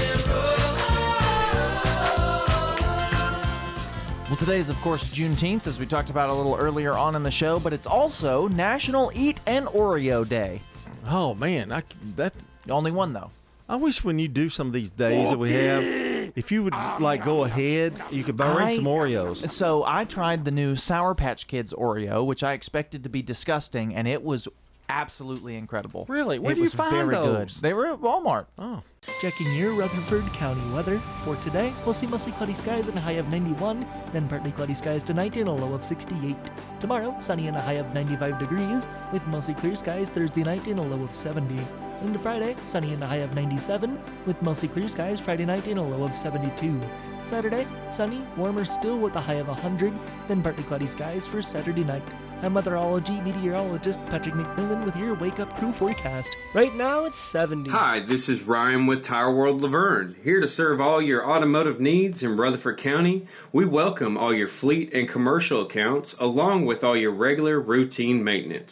Well, today is, of course, Juneteenth, as we talked about a little earlier on in the show, but it's also National Eat an Oreo Day. Oh, man. The only one, though. I wish when you do some of these days that we have, if you would go ahead, you could bring some Oreos. So I tried the new Sour Patch Kids Oreo, which I expected to be disgusting, and it was absolutely incredible. Really? Where do you find those? Good. They were at Walmart. Oh. Checking your Rutherford County weather. For today, we'll see mostly cloudy skies and a high of 91, then partly cloudy skies tonight and a low of 68. Tomorrow, sunny and a high of 95 degrees, with mostly clear skies Thursday night and a low of 70. And Friday, sunny and a high of 97, with mostly clear skies Friday night and a low of 72. Saturday, sunny, warmer still with a high of 100, then partly cloudy skies for Saturday night. I'm meteorology meteorologist Patrick McMillan with your Wake Up Crew forecast. Right now it's 70. Hi, this is Ryan with Tire World Laverne, here to serve all your automotive needs in Rutherford County. We welcome all your fleet and commercial accounts, along with all your regular routine maintenance.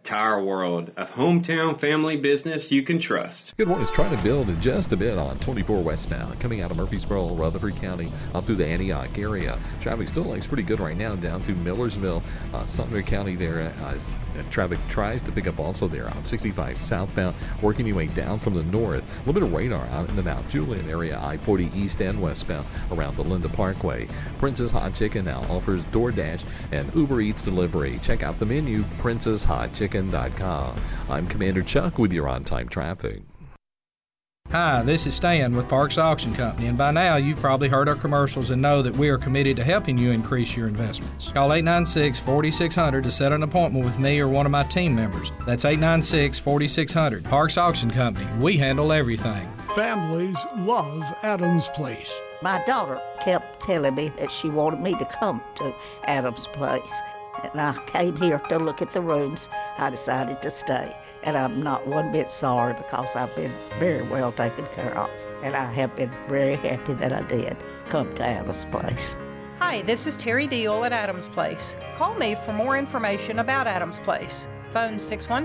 Tire World, a hometown family business you can trust. Good morning. It's trying to build in just a bit on 24 westbound, coming out of Murfreesboro, Rutherford County, up through the Antioch area. Traffic still looks pretty good right now down through Millersville, Sumner County there. Traffic tries to pick up also there on 65 southbound, working your way down from the north. A little bit of radar out in the Mount Juliet area, I-40 east and westbound around the Linda Parkway. Princess Hot Chicken now offers DoorDash and Uber Eats delivery. Check out the menu, princesshotchicken.com. I'm Commander Chuck with your on-time traffic. Hi, this is Stan with Parks Auction Company, and by now you've probably heard our commercials and know that we are committed to helping you increase your investments. Call 896-4600 to set an appointment with me or one of my team members. That's 896-4600. Parks Auction Company. We handle everything. Families love Adams Place. My daughter kept telling me that she wanted me to come to Adams Place. And I came here to look at the rooms. I decided to stay. And I'm not one bit sorry because I've been very well taken care of. And I have been very happy that I did come to Adams Place. Hi, this is Terry Deal at Adams Place. Call me for more information about Adams Place. Phone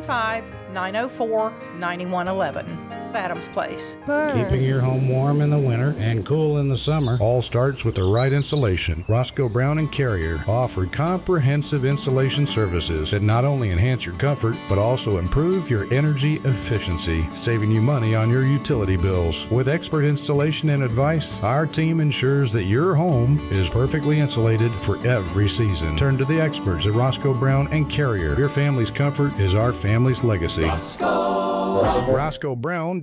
615-904-9111. Adams Place. Keeping your home warm in the winter and cool in the summer all starts with the right insulation. Roscoe Brown and Carrier offer comprehensive insulation services that not only enhance your comfort but also improve your energy efficiency, saving you money on your utility bills. With expert installation and advice, our team ensures that your home is perfectly insulated for every season. Turn to the experts at Roscoe Brown and Carrier. Your family's comfort is our family's legacy. RoscoeBrown.com.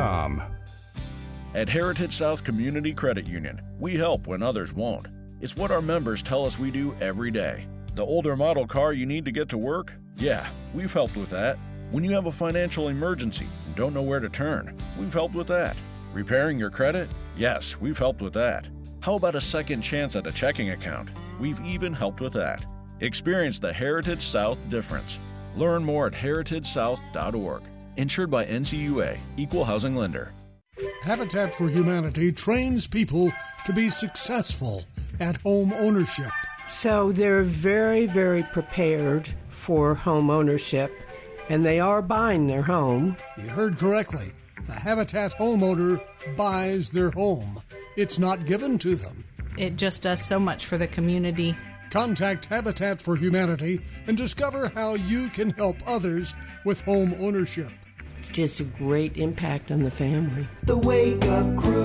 At Heritage South Community Credit Union, we help when others won't. It's what our members tell us we do every day. The older model car you need to get to work? Yeah, we've helped with that. When you have a financial emergency and don't know where to turn, we've helped with that. Repairing your credit? Yes, we've helped with that. How about a second chance at a checking account? We've even helped with that. Experience the Heritage South difference. Learn more at heritagesouth.org. Insured by NCUA, Equal Housing Lender. Habitat for Humanity trains people to be successful at home ownership. So they're very, very prepared for home ownership, and they are buying their home. You heard correctly. The Habitat homeowner buys their home. It's not given to them. It just does so much for the community. Contact Habitat for Humanity and discover how you can help others with home ownership. It's just a great impact on the family. The Wake Up Crew,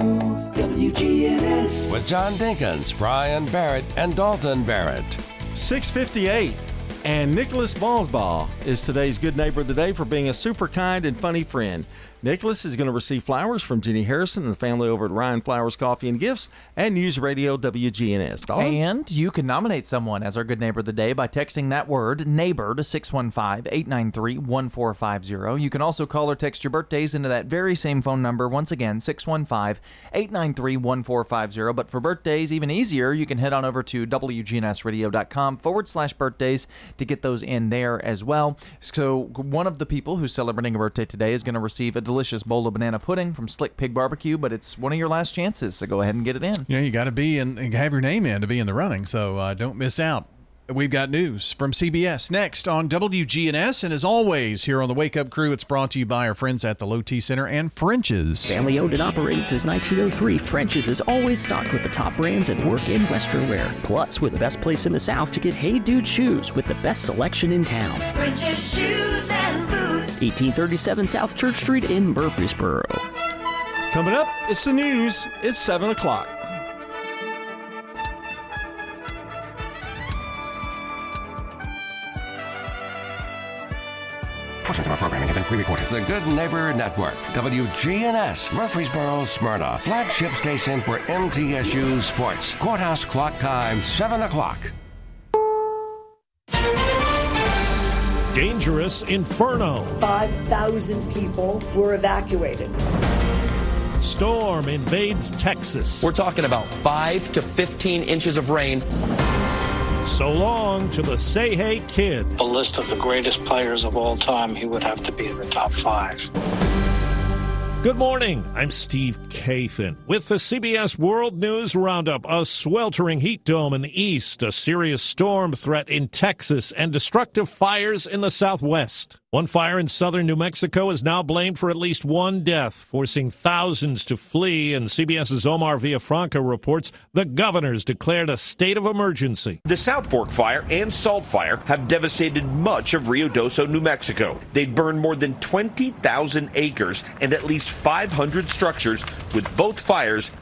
WGNS. With John Dinkins, Brian Barrett, and Dalton Barrett. 6:58. And Nicholas Ballsbaugh is today's Good Neighbor of the Day for being a super kind and funny friend. Nicholas is going to receive flowers from Jenny Harrison and the family over at Ryan Flowers Coffee and Gifts and News Radio WGNS. And you can nominate someone as our Good Neighbor of the Day by texting that word, neighbor, to 615-893-1450. You can also call or text your birthdays into that very same phone number. Once again, 615-893-1450. But for birthdays, even easier, you can head on over to WGNSradio.com/birthdays to get those in there as well. So one of the people who's celebrating a birthday today is going to receive a delicious bowl of banana pudding from Slick Pig Barbecue, but it's one of your last chances, so go ahead and get it in. Yeah, you got to be and have your name in to be in the running, so don't miss out. We've got news from CBS next on WGNS, and as always, here on the Wake Up Crew, it's brought to you by our friends at the Low T Center and French's. Family owned and operated since 1903, French's is always stocked with the top brands and work in Western wear. Plus, we're the best place in the South to get Hey Dude shoes with the best selection in town. French's Shoes and Boots. 1837 South Church Street in Murfreesboro. Coming up, it's the news. It's 7 o'clock. Portions of our programming have been pre-recorded. The Good Neighbor Network, WGNS, Murfreesboro, Smyrna, flagship station for MTSU Sports. Courthouse clock time, 7 o'clock. Dangerous inferno. 5,000 people were evacuated. Storm invades Texas. We're talking about 5 to 15 inches of rain. So long to the Say Hey Kid. A list of the greatest players of all time, he would have to be in the top 5. Good morning. I'm Steve Kathan with the CBS World News Roundup. A sweltering heat dome in the east, a serious storm threat in Texas, and destructive fires in the southwest. One fire in southern New Mexico is now blamed for at least one death, forcing thousands to flee, and CBS's Omar Villafranca reports the governor's declared a state of emergency. The South Fork fire and Salt Fire have devastated much of Ruidoso, New Mexico. They'd burned more than 20,000 acres and at least 500 structures, with both fires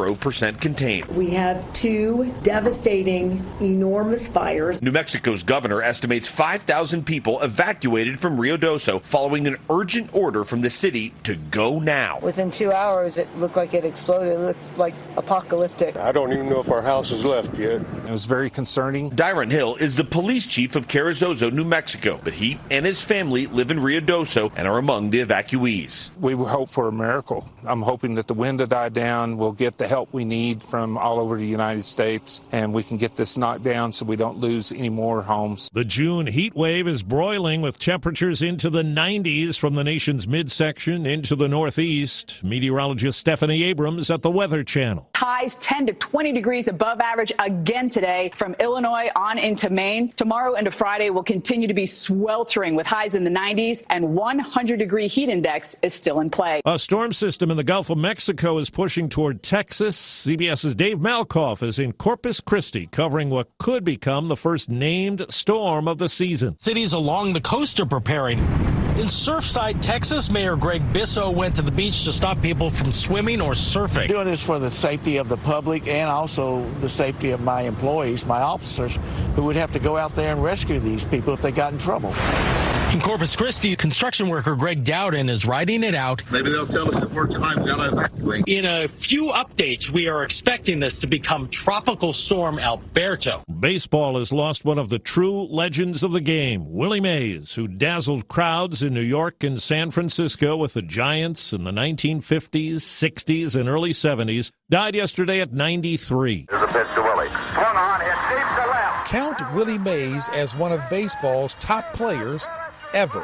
0% contained. We have two devastating, enormous fires. New Mexico's governor estimates 5,000 people evacuated from Ruidoso following an urgent order from the city to go now. Within 2 hours, it looked like it exploded. It looked like apocalyptic. I don't even know if our house is left yet. It was very concerning. Dyron Hill is the police chief of Carrizozo, New Mexico, but he and his family live in Ruidoso and are among the evacuees. We hope for a miracle. I'm hoping that the wind will die down. We'll get the help we need from all over the United States, and we can get this knocked down so we don't lose any more homes. The June heat wave is broiling, with temperatures into the 90s from the nation's midsection into the northeast. Meteorologist Stephanie Abrams at the Weather Channel. Highs 10 to 20 degrees above average again today from Illinois on into Maine. Tomorrow into Friday will continue to be sweltering with highs in the 90s, and 100-degree heat index is still in play. A storm system in the Gulf of Mexico is pushing toward Texas. CBS's Dave Malkoff is in Corpus Christi covering what could become the first named storm of the season. Cities along the coast are preparing. In Surfside, Texas, Mayor Greg Bisso went to the beach to stop people from swimming or surfing. Doing this for the safety of the public and also the safety of my employees, my officers, who would have to go out there and rescue these people if they got in trouble. In Corpus Christi, construction worker Greg Dowden is riding it out. Maybe they'll tell us that we're time we got to evacuate. In a few updates, we are expecting this to become Tropical Storm Alberto. Baseball has lost one of the true legends of the game, Willie Mays, who dazzled crowds in New York and San Francisco with the Giants in the 1950s, 60s, and early 70s, died yesterday at 93. There's a pitch to Willie. Swung on, hit deep to left. Count Willie Mays as one of baseball's top players ever.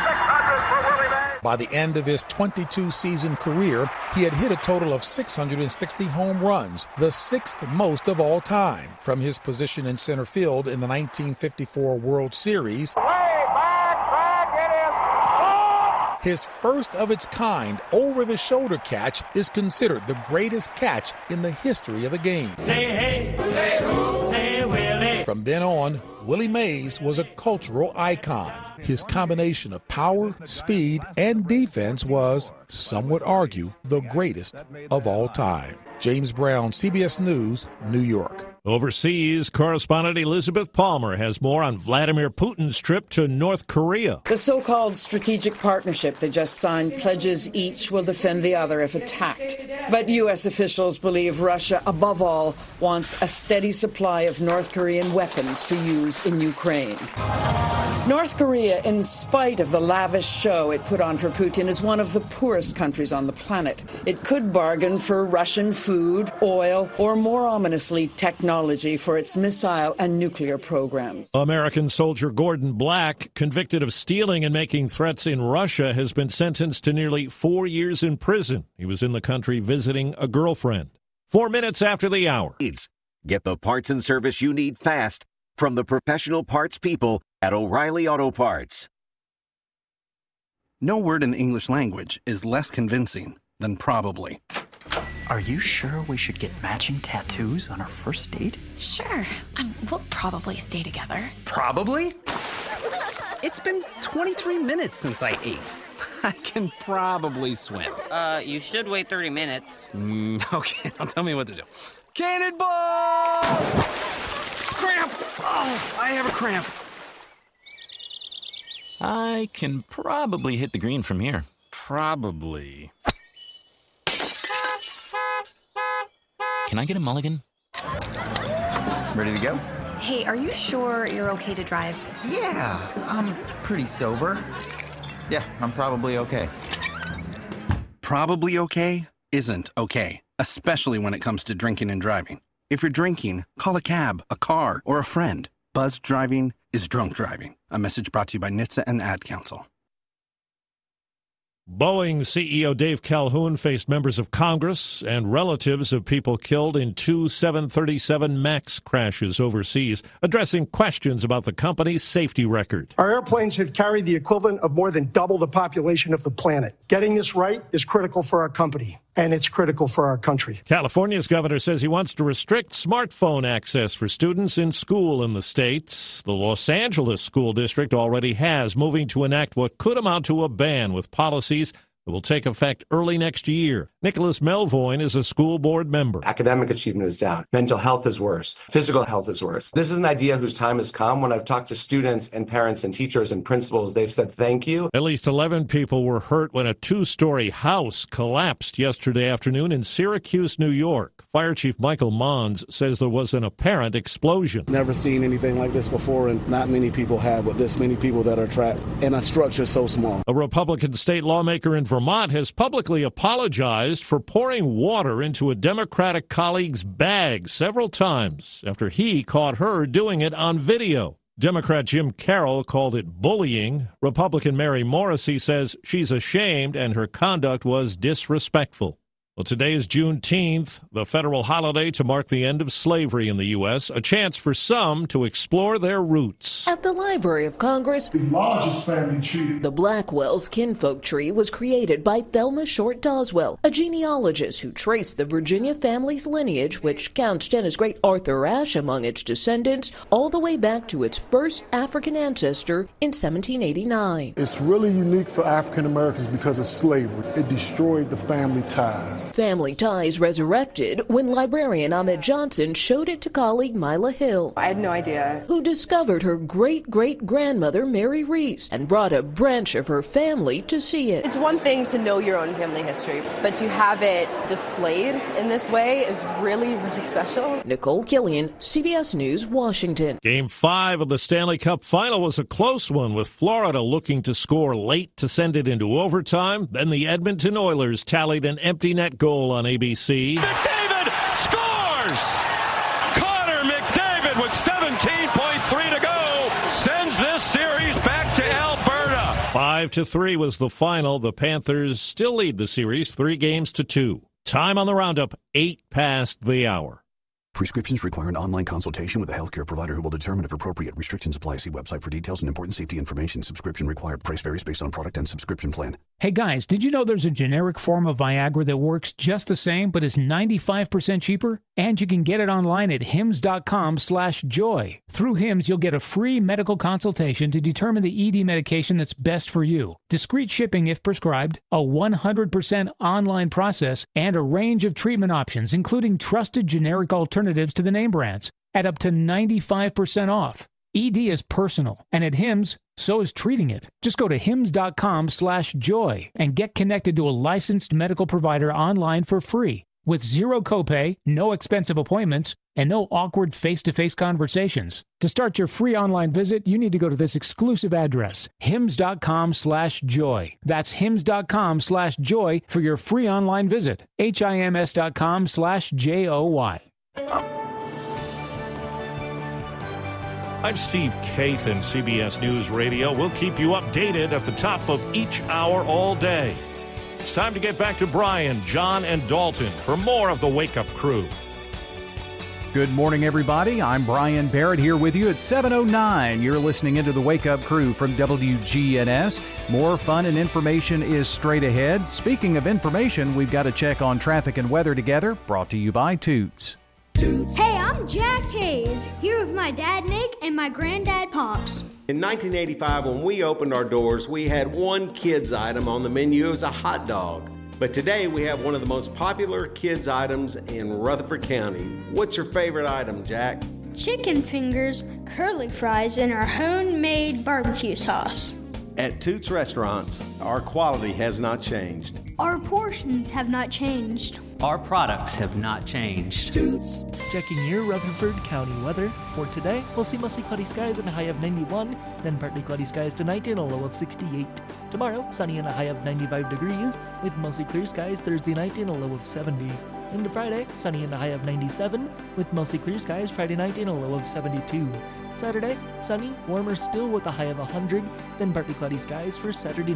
By the end of his 22-season career, he had hit a total of 660 home runs, the sixth most of all time. From his position in center field in the 1954 World Series, his first of its kind over-the-shoulder catch is considered the greatest catch in the history of the game. Say hey, say who, say Willie. From then on, Willie Mays was a cultural icon. His combination of power, speed, and defense was, some would argue, the greatest of all time. James Brown, CBS News, New York. Overseas, correspondent Elizabeth Palmer has more on Vladimir Putin's trip to North Korea. The so-called strategic partnership they just signed pledges each will defend the other if attacked. But U.S. officials believe Russia, above all, wants a steady supply of North Korean weapons to use in Ukraine. North Korea, in spite of the lavish show it put on for Putin, is one of the poorest countries on the planet. It could bargain for Russian food, oil, or more ominously, technology for its missile and nuclear programs. American soldier Gordon Black, convicted of stealing and making threats in Russia, has been sentenced to nearly 4 years in prison. He was in the country visiting a girlfriend. 4 minutes after the hour. Get the parts and service you need fast from the professional parts people at O'Reilly Auto Parts. No word in the English language is less convincing than probably. Are you sure we should get matching tattoos on our first date? Sure. We'll probably stay together. Probably? It's been 23 minutes since I ate. I can probably swim. You should wait 30 minutes. Okay, now tell me what to do. Cannonball! Cramp! Oh, I have a cramp. I can probably hit the green from here. Probably. Can I get a mulligan? Ready to go? Hey, are you sure you're okay to drive? Yeah, I'm pretty sober. Yeah, I'm probably okay. Probably okay isn't okay, especially when it comes to drinking and driving. If you're drinking, call a cab, a car, or a friend. Buzzed driving is drunk driving. A message brought to you by NHTSA and the Ad Council. Boeing CEO Dave Calhoun faced members of Congress and relatives of people killed in two 737 MAX crashes overseas, addressing questions about the company's safety record. Our airplanes have carried the equivalent of more than double the population of the planet. Getting this right is critical for our company, and it's critical for our country. California's governor says he wants to restrict smartphone access for students in school in the state. The Los Angeles School District already has, moving to enact what could amount to a ban with policies that will take effect early next year. Nicholas Melvoin is a school board member. Academic achievement is down. Mental health is worse. Physical health is worse. This is an idea whose time has come. When I've talked to students and parents and teachers and principals, they've said thank you. At least 11 people were hurt when a two-story house collapsed yesterday afternoon in Syracuse, New York. Fire Chief Michael Mons says there was an apparent explosion. Never seen anything like this before, and not many people have, with this many people that are trapped in a structure so small. A Republican state lawmaker in Vermont has publicly apologized for pouring water into a Democratic colleague's bag several times after he caught her doing it on video. Democrat Jim Carroll called it bullying. Republican Mary Morrissey says she's ashamed and her conduct was disrespectful. Well, today is Juneteenth, the federal holiday to mark the end of slavery in the U.S., a chance for some to explore their roots. At the Library of Congress, the largest family tree, the Blackwell's kinfolk tree was created by Thelma Short Doswell, a genealogist who traced the Virginia family's lineage, which counts Dennis great Arthur Ashe among its descendants, all the way back to its first African ancestor in 1789. It's really unique for African Americans because of slavery. It destroyed the family ties. Family Ties resurrected when librarian Ahmed Johnson showed it to colleague Mila Hill. I had no idea. Who discovered her great-great-grandmother Mary Reese and brought a branch of her family to see it. It's one thing to know your own family history, but to have it displayed in this way is really, really special. Nicole Killian, CBS News, Washington. Game 5 of the Stanley Cup Final was a close one, with Florida looking to score late to send it into overtime. Then the Edmonton Oilers tallied an empty net goal on ABC. McDavid scores! Connor McDavid with 17.3 to go sends this series back to Alberta. 5-3 was the final. The Panthers still lead the series 3-2. Time on the roundup, 8 past the hour. Prescriptions require an online consultation with a healthcare provider who will determine if appropriate. Restrictions apply. See website for details and important safety information. Subscription required. Price varies based on product and subscription plan. Hey guys, did you know there's a generic form of Viagra that works just the same but is 95% cheaper? And you can get it online at hims.com/joy. Through Hims, you'll get a free medical consultation to determine the ED medication that's best for you. Discreet shipping if prescribed, a 100% online process, and a range of treatment options, including trusted generic alternatives to the name brands, at up to 95% off. ED is personal, and at Hims, so is treating it. Just go to hims.com/joy and get connected to a licensed medical provider online for free, with zero copay, no expensive appointments, and no awkward face-to-face conversations. To start your free online visit, you need to go to this exclusive address, hims.com/joy. That's hims.com/joy for your free online visit. hims.com/joy. I'm Steve Kathan, CBS News Radio. We'll keep you updated at the top of each hour all day. It's time to get back to Brian, John, and Dalton for more of the Wake Up Crew. Good morning, everybody. I'm Brian Barrett here with you at 7:09. You're listening into the Wake Up Crew from WGNS. More fun and information is straight ahead. Speaking of information, we've got to check on traffic and weather together, brought to you by Toots. Hey, I'm Jack Hayes, here with my dad Nick and my granddad Pops. In 1985, when we opened our doors, we had one kids item on the menu. It was a hot dog. But today we have one of the most popular kids items in Rutherford County. What's your favorite item, Jack? Chicken fingers, curly fries, and our homemade barbecue sauce. At Toots Restaurants, our quality has not changed. Our portions have not changed. Our products have not changed. Toots. Checking your Rutherford County weather. For today, we'll see mostly cloudy skies and a high of 91, then partly cloudy skies tonight and a low of 68. Tomorrow, sunny and a high of 95 degrees, with mostly clear skies Thursday night and a low of 70. Into Friday, sunny and a high of 97, with mostly clear skies Friday night and a low of 72. Saturday, sunny, warmer still with a high of 100, then partly cloudy skies for Saturday night.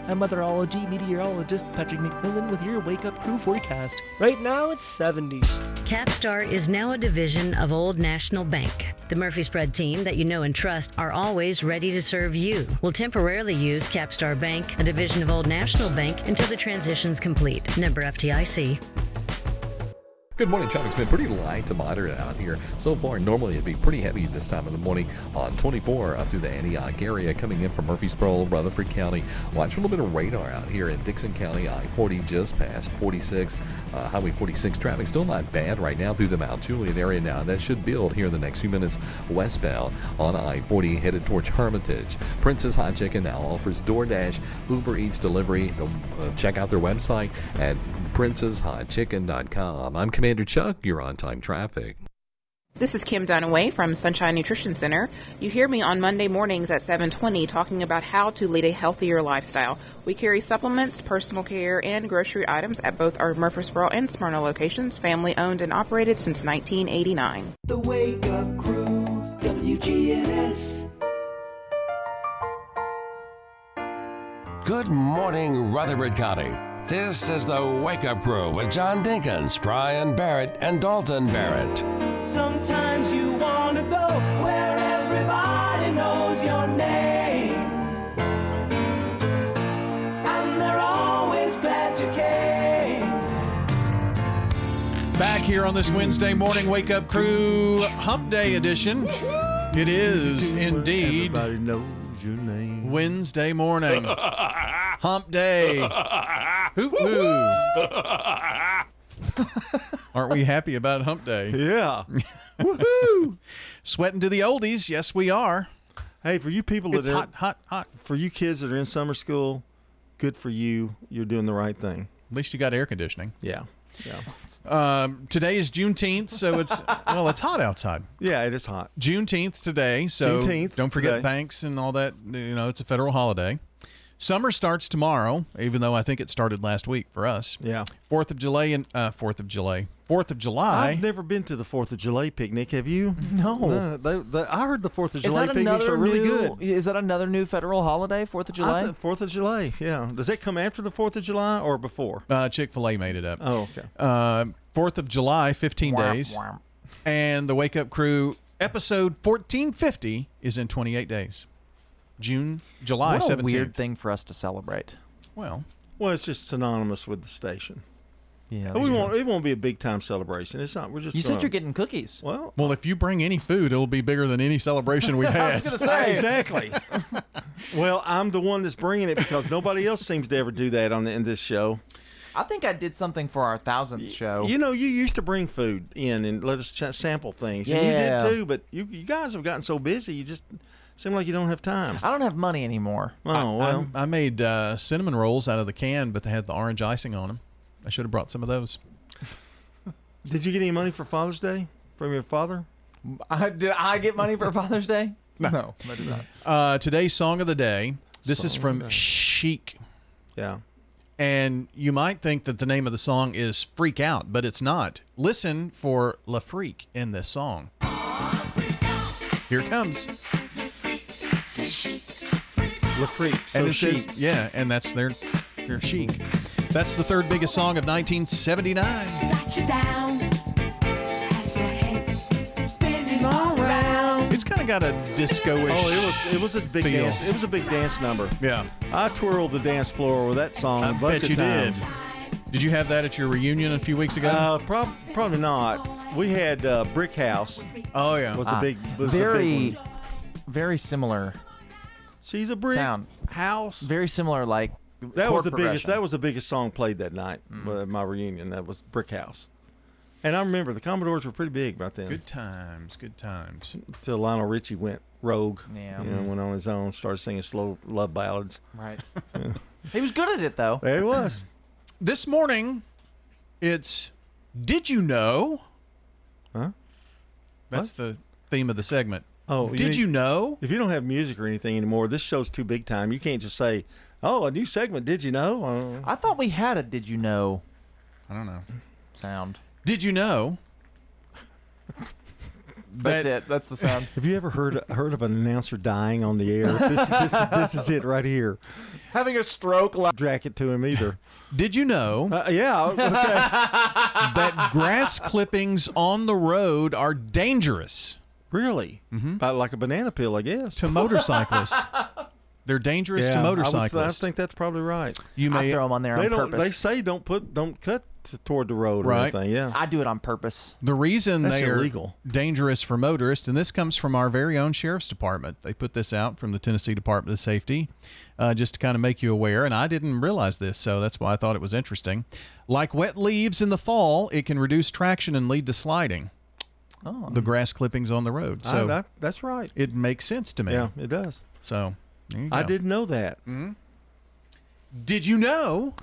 I'm meteorology meteorologist Patrick McMillan with your Wake Up Crew forecast. Right now it's 70. Capstar is now a division of Old National Bank. The Murphy Spread team that you know and trust are always ready to serve you. We'll temporarily use Capstar Bank, a division of Old National Bank, until the transition's complete. Member FDIC. Good morning. Traffic's been pretty light to moderate out here so far. Normally it'd be pretty heavy this time of the morning on 24 up through the Antioch area coming in from Murfreesboro, Rutherford County. Watch for a little bit of radar out here in Dixon County. I-40 just past 46. Highway 46 traffic still not bad right now through the Mount Juliet area now. That should build here in the next few minutes westbound on I-40 headed towards Hermitage. Princess Hot Chicken now offers DoorDash, Uber Eats delivery. Check out their website at princesshotchicken.com. I'm Commander Chuck, you're on time traffic. This is Kim Dunaway from Sunshine Nutrition Center. You hear me on Monday mornings at 7:20 talking about how to lead a healthier lifestyle. We carry supplements, personal care, and grocery items at both our Murfreesboro and Smyrna locations, family owned and operated since 1989. The Wake Up Crew, WGNS. Good morning, Rutherford County. This is the Wake Up Crew with John Dinkins, Brian Barrett, and Dalton Barrett. Sometimes you want to go where everybody knows your name, and they're always glad you came. Back here on this Wednesday morning Wake Up Crew Hump Day edition. It is indeed Everybody knows your name. Wednesday morning. Hump Day. Hoop hoo. Aren't we happy about Hump Day? Yeah. Woohoo! Sweating to the oldies. Yes, we are. Hey, for you people It's that are hot. For you kids that are in summer school, good for you. You're doing the right thing. At least you got air conditioning. Yeah. Today is Juneteenth, so it's hot outside. Yeah, it is hot. Juneteenth today, so Juneteenth don't forget today. banks and all that. You know, it's a federal holiday. Summer starts tomorrow, even though I think it started last week for us. Yeah. 4th of July. I've never been to the 4th of July picnic. Have you? No. I heard the 4th of Is July that picnics another are really new? good. Is that another new federal holiday, 4th of July? 4th of July, yeah. Does that come after the 4th of July or before? Chick-fil-A made it up. Oh, okay. 4th of July, 15 days. And the Wake Up Crew episode 1450 is in 28 days. July 17th. What a weird thing for us to celebrate. Well, it's just synonymous with the station. Yeah, It won't be a big time celebration. It's not. We're just. You said you're getting cookies. Well, if you bring any food, it'll be bigger than any celebration we've had. I was going to say. Exactly. Well, I'm the one that's bringing it because nobody else seems to ever do that in this show. I think I did something for our 1000th show. You know, you used to bring food in and let us sample things. Yeah. And you did too, but you guys have gotten so busy, you just seem like you don't have time. I don't have money anymore. Oh, well. I made cinnamon rolls out of the can, but they had the orange icing on them. I should have brought some of those. Did you get any money for Father's Day from your father? Did I get money for Father's Day? No, I did not. Today's song of the day. This is from Chic. Yeah. And you might think that the name of the song is Freak Out, but it's not. Listen for La Freak in this song. Here it comes. La Freak. So And it chic. says, yeah, and that's their Chic. That's the third biggest song of 1979. Got you down, has your head spinning all around. It's kind of got a disco-ish. Oh, it was a big feel. dance. It was a big dance number. Yeah. I twirled the dance floor with that song a bunch bet you of times. did. Did you have that at your reunion a few weeks ago? Probably not. We had Brick House. Oh yeah, was a big very, one. very similar. She's a brick sound house. Very similar, like That was chord the biggest. progression. That was the biggest song played that night at my reunion. That was Brick House, and I remember the Commodores were pretty big back then. Good times, good times. Until Lionel Richie went rogue. Yeah. Went on his own, started singing slow love ballads. Right. He was good at it though. There he was. This morning, it's Did You Know? Huh? That's the theme of the segment. Oh, Did you know? If you don't have music or anything anymore, this show's too big time. You can't just say, "Oh, a new segment." Did you know? I thought we had a "Did you know?" I don't know. Sound. Did you know That's it. That's the sound. Have you ever heard of an announcer dying on the air? This is it right here. Having a stroke. Jack it to him either. Did you know that grass clippings on the road are dangerous? Really? About like a banana peel, I guess. To motorcyclists. They're dangerous to motorcyclists. I think that's probably right. You may throw them on there on purpose. They say don't cut toward the road or anything. Yeah, I do it on purpose. The reason That's they are illegal. dangerous for motorists, and this comes from our very own Sheriff's Department. They put this out from the Tennessee Department of Safety, just to kind of make you aware, and I didn't realize this, so that's why I thought it was interesting. Like wet leaves in the fall, it can reduce traction and lead to sliding. Oh. The grass clippings on the road. So that's right. It makes sense to me. Yeah, it does. So there you go. I didn't know that. Did you know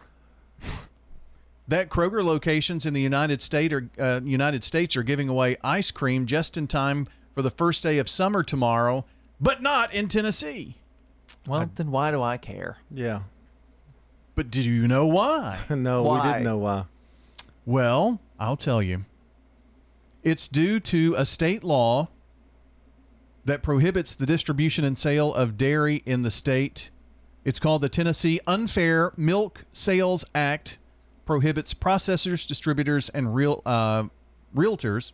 that Kroger locations in the United States are giving away ice cream just in time for the first day of summer tomorrow, but not in Tennessee? Well, then why do I care? Yeah. But did you know why? No, we didn't know why. Well, I'll tell you. It's due to a state law that prohibits the distribution and sale of dairy in the state. It's called the Tennessee Unfair Milk Sales Act. Prohibits processors, distributors, and retailers,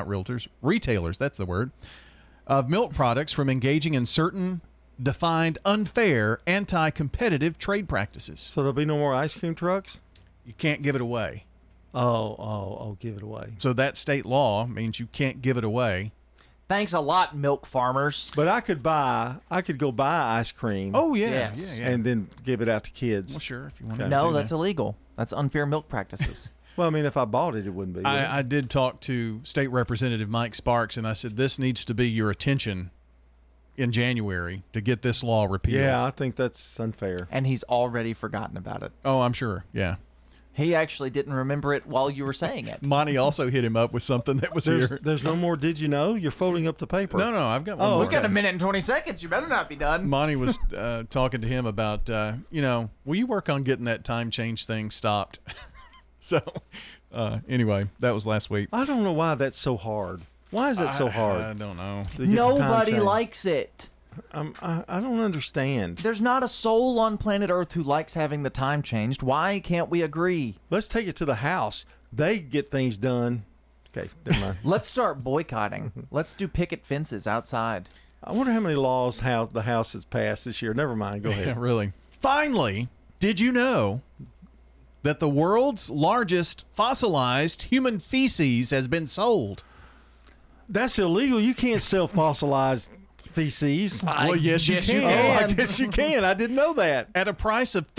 that's the word, of milk products from engaging in certain defined unfair, anti-competitive trade practices. So there'll be no more ice cream trucks? You can't give it away. Oh, give it away. So that state law means you can't give it away. Thanks a lot, milk farmers. But I could go buy ice cream. Oh, yeah. Yes. Yeah. And then give it out to kids. Well, sure, if you want to. No, that's illegal. That's unfair milk practices. Well, I mean, if I bought it, it wouldn't be. I did talk to State Representative Mike Sparks, and I said, this needs to be your attention in January to get this law repealed. Yeah, I think that's unfair. And he's already forgotten about it. Oh, I'm sure. Yeah. He actually didn't remember it while you were saying it. Monty also hit him up with something that was here. There's no more did you know? You're folding up the paper. No, I've got one more. We've got a minute and 20 seconds. You better not be done. Monty was talking to him about, will you work on getting that time change thing stopped? So, anyway, that was last week. I don't know why that's so hard. Why is that so hard? I don't know. Nobody likes it. I don't understand. There's not a soul on planet Earth who likes having the time changed. Why can't we agree? Let's take it to the House. They get things done. Okay, never mind. Let's start boycotting. Let's do picket fences outside. I wonder how many laws the House has passed this year. Never mind. Go ahead. Yeah, really. Finally, did you know that the world's largest fossilized human feces has been sold? That's illegal. You can't sell fossilized feces. Well, yes, you can. Oh, I guess you can. I didn't know that. At a price of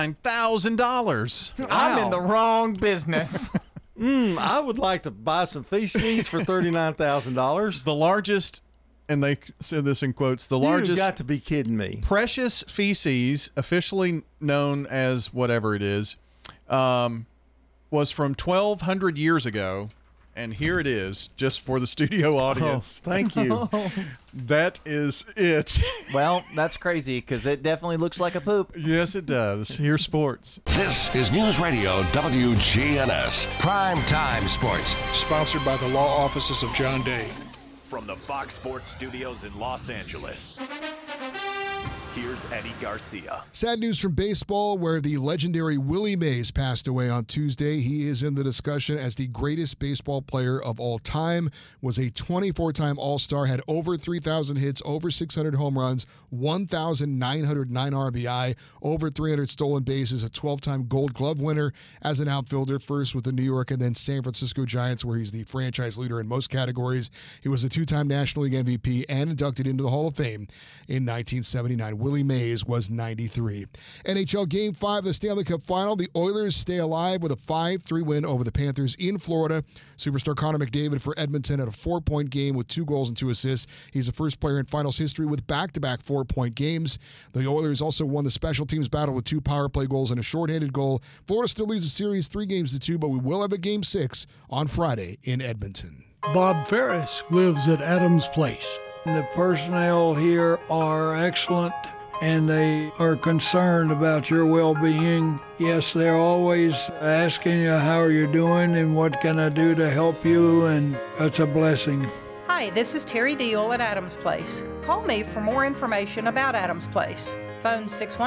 $39,000. I'm in the wrong business. I would like to buy some feces for $39,000. The largest, and they said this in quotes, the largest. You've got to be kidding me. Precious feces, officially known as whatever it is, was from 1,200 years ago. And here it is, just for the studio audience. Oh, thank you. That is it. Well, that's crazy because it definitely looks like a poop. Yes, it does. Here's sports. This is News Radio WGNS Prime Time Sports. Sponsored by the law offices of John Day. From the Fox Sports Studios in Los Angeles, here's Eddie Garcia. Sad news from baseball, where the legendary Willie Mays passed away on Tuesday. He is in the discussion as the greatest baseball player of all time, was a 24-time All-Star, had over 3,000 hits, over 600 home runs, 1,909 RBI, over 300 stolen bases, a 12-time Gold Glove winner as an outfielder, first with the New York and then San Francisco Giants, where he's the franchise leader in most categories. He was a two-time National League MVP and inducted into the Hall of Fame in 1979. Willie Mays was 93. NHL Game 5 of the Stanley Cup Final. The Oilers stay alive with a 5-3 win over the Panthers in Florida. Superstar Connor McDavid for Edmonton had a 4-point game with 2 goals and 2 assists. He's the first player in finals history with back-to-back 4-point games. The Oilers also won the special teams battle with 2 power play goals and a shorthanded goal. Florida still leads the series 3-2, but we will have a Game 6 on Friday in Edmonton. Bob Ferris lives at Adams Place. The personnel here are excellent, and they are concerned about your well-being. Yes, they're always asking you how are you doing and what can I do to help you, and that's a blessing. Hi, Hi, this is Terry Deal at Adams Place. Call me for more information about Adams Place. Phone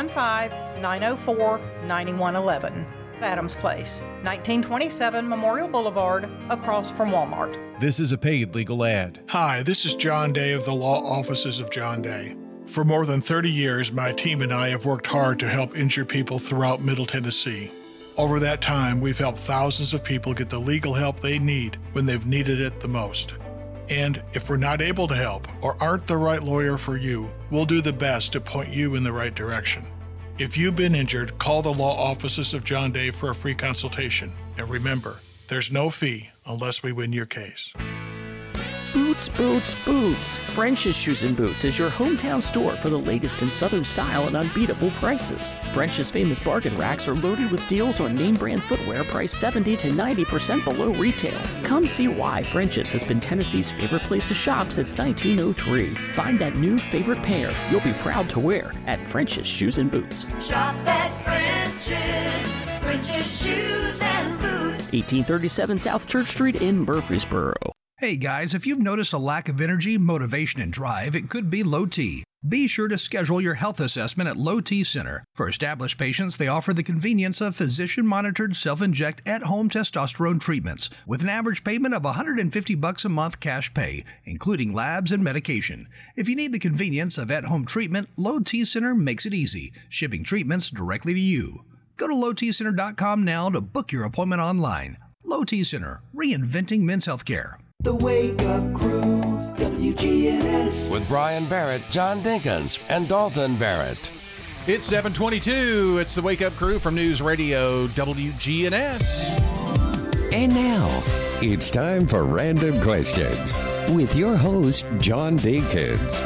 615-904-9111. Adams Place, 1927 Memorial Boulevard, across from Walmart. This is a paid legal ad. Hi, this is John Day of the Law Offices of John Day. For more than 30 years, my team and I have worked hard to help injured people throughout Middle Tennessee. Over that time, we've helped thousands of people get the legal help they need when they've needed it the most. And if we're not able to help or aren't the right lawyer for you, we'll do the best to point you in the right direction. If you've been injured, call the Law Offices of John Day for a free consultation. And remember, there's no fee unless we win your case. Boots, Boots, Boots. French's Shoes and Boots is your hometown store for the latest in Southern style and unbeatable prices. French's famous bargain racks are loaded with deals on name brand footwear priced 70 to 90% below retail. Come see why French's has been Tennessee's favorite place to shop since 1903. Find that new favorite pair you'll be proud to wear at French's Shoes and Boots. Shop at French's. French's Shoes and Boots. 1837 South Church Street in Murfreesboro. Hey guys, if you've noticed a lack of energy, motivation, and drive, it could be low T. Be sure to schedule your health assessment at Low T Center. For established patients, they offer the convenience of physician-monitored self-inject at-home testosterone treatments with an average payment of $150 a month cash pay, including labs and medication. If you need the convenience of at-home treatment, Low T Center makes it easy, shipping treatments directly to you. Go to lowtcenter.com now to book your appointment online. Low T Center, reinventing men's healthcare. The Wake Up Crew, WGNS. With Brian Barrett, John Dinkins, and Dalton Barrett. It's 7:22. It's the Wake Up Crew from News Radio WGNS. And now, it's time for Random Questions with your host, John Dinkins.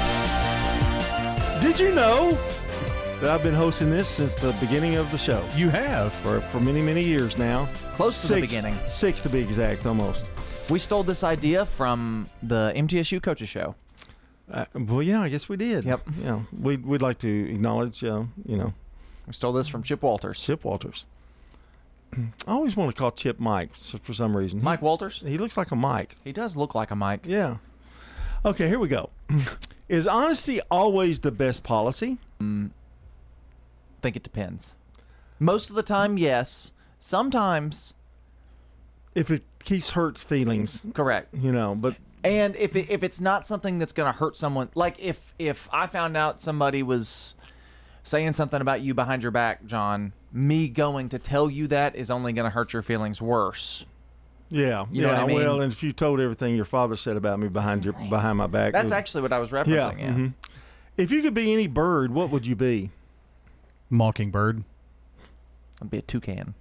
Did you know that I've been hosting this since the beginning of the show? You have. For many, many years now. Close to the beginning. 6 to be exact, almost. We stole this idea from the MTSU Coaches Show. Well, yeah, I guess we did. Yep. Yeah, we'd like to acknowledge, we stole this from Chip Walters. Chip Walters. I always want to call Chip Mike for some reason. Mike Walters? He looks like a Mike. He does look like a Mike. Yeah. Okay, here we go. Is honesty always the best policy? I think it depends. Most of the time, yes. Sometimes, if it keeps hurt feelings, correct. But and if it's not something that's going to hurt someone, like if I found out somebody was saying something about you behind your back, John, me going to tell you that is only going to hurt your feelings worse. Yeah, you know what I mean? Well, and if you told everything your father said about me behind my back, that's actually what I was referencing. Yeah. Mm-hmm. If you could be any bird, what would you be? Mockingbird. I'd be a toucan.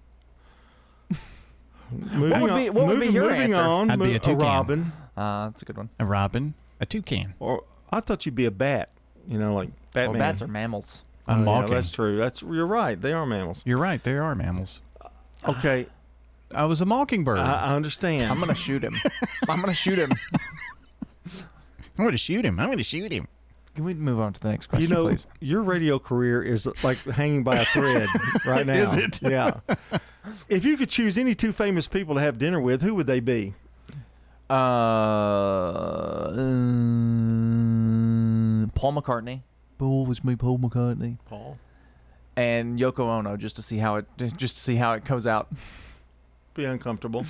Moving what would be your answer? On, I'd be a toucan. A robin. That's a good one. A robin. A toucan. Or I thought you'd be a bat. Like Batman. Well, bats are mammals. I'm mocking. Yeah, that's true. You're right. They are mammals. You're right. They are mammals. Okay. I was a mockingbird. I understand. I'm going to shoot him. I'm going to shoot him. I'm going to shoot him. I'm going to shoot him. Can we move on to the next question, please? Your radio career is like hanging by a thread right now. Is it? Yeah. If you could choose any two famous people to have dinner with, who would they be? Paul McCartney. Always me, Paul McCartney. Paul. And Yoko Ono, just to see how it goes out. Be uncomfortable.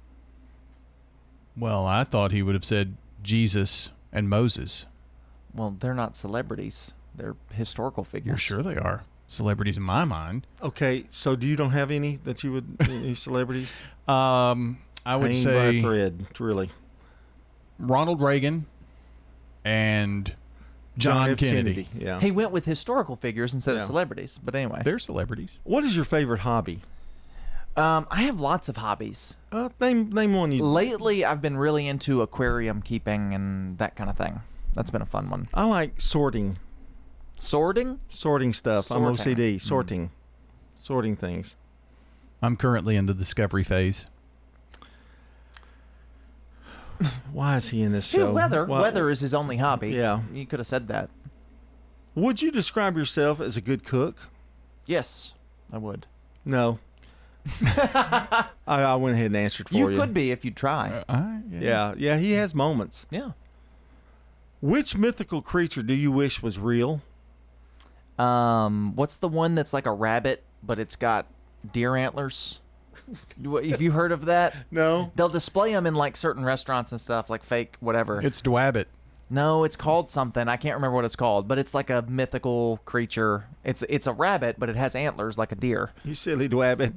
Well, I thought he would have said Jesus and Moses. Well, they're not celebrities. They're historical figures. Well, sure they are. Celebrities in my mind. Okay, so you don't have any that you would, any celebrities? I would say by a thread, really. Ronald Reagan and John F. Kennedy. Yeah. He went with historical figures instead of celebrities, but anyway. They're celebrities. What is your favorite hobby? I have lots of hobbies. Name one. Lately, I've been really into aquarium keeping and that kind of thing. That's been a fun one. I like sorting. Sorting? Sorting stuff. I'm OCD. Sorting. Sorting things. I'm currently in the discovery phase. Why is he in this show? Weather is his only hobby. Yeah. You could have said that. Would you describe yourself as a good cook? Yes, I would. No. I went ahead and answered for you. You could be if you try. Yeah, he has moments. Yeah. Which mythical creature do you wish was real? What's the one that's like a rabbit, but it's got deer antlers? Have you heard of that? No. They'll display them in like certain restaurants and stuff, like fake whatever. It's Dwabbit. No, it's called something. I can't remember what it's called, but it's like a mythical creature. It's a rabbit, but it has antlers like a deer. You silly Dwabbit.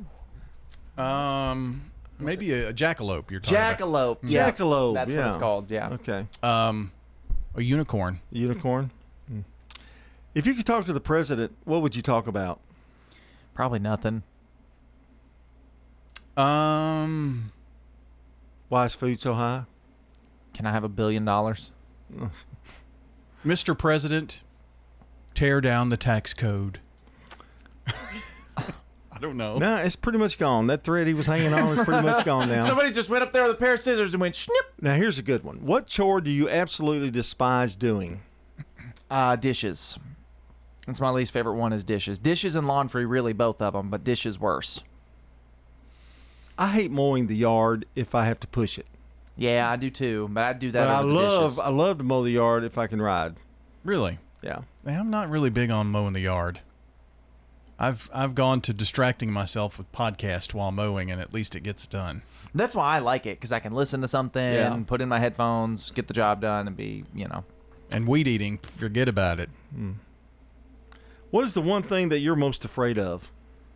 Maybe a jackalope. You're talking Jackalope. about. Yeah, Jackalope. that's what it's called. Yeah. Okay. A unicorn. Unicorn. If you could talk to the president, what would you talk about? Probably nothing. Why is food so high? Can I have $1 billion? Mr. President, tear down the tax code. I don't know. No, it's pretty much gone. That thread he was hanging on is pretty much gone now. Somebody just went up there with a pair of scissors and went snip. Now, here's a good one. What chore do you absolutely despise doing? Dishes. That's my least favorite one is dishes. Dishes and laundry, really, both of them, but dishes worse. I hate mowing the yard if I have to push it. Yeah, I do too, but I do that But over the dishes. I love to mow the yard if I can ride. Really? Yeah. I'm not really big on mowing the yard. I've gone to distracting myself with podcast while mowing, and at least it gets done. That's why I like it, because I can listen to something, put in my headphones, get the job done, and be, And weed eating, forget about it. What is the one thing that you're most afraid of?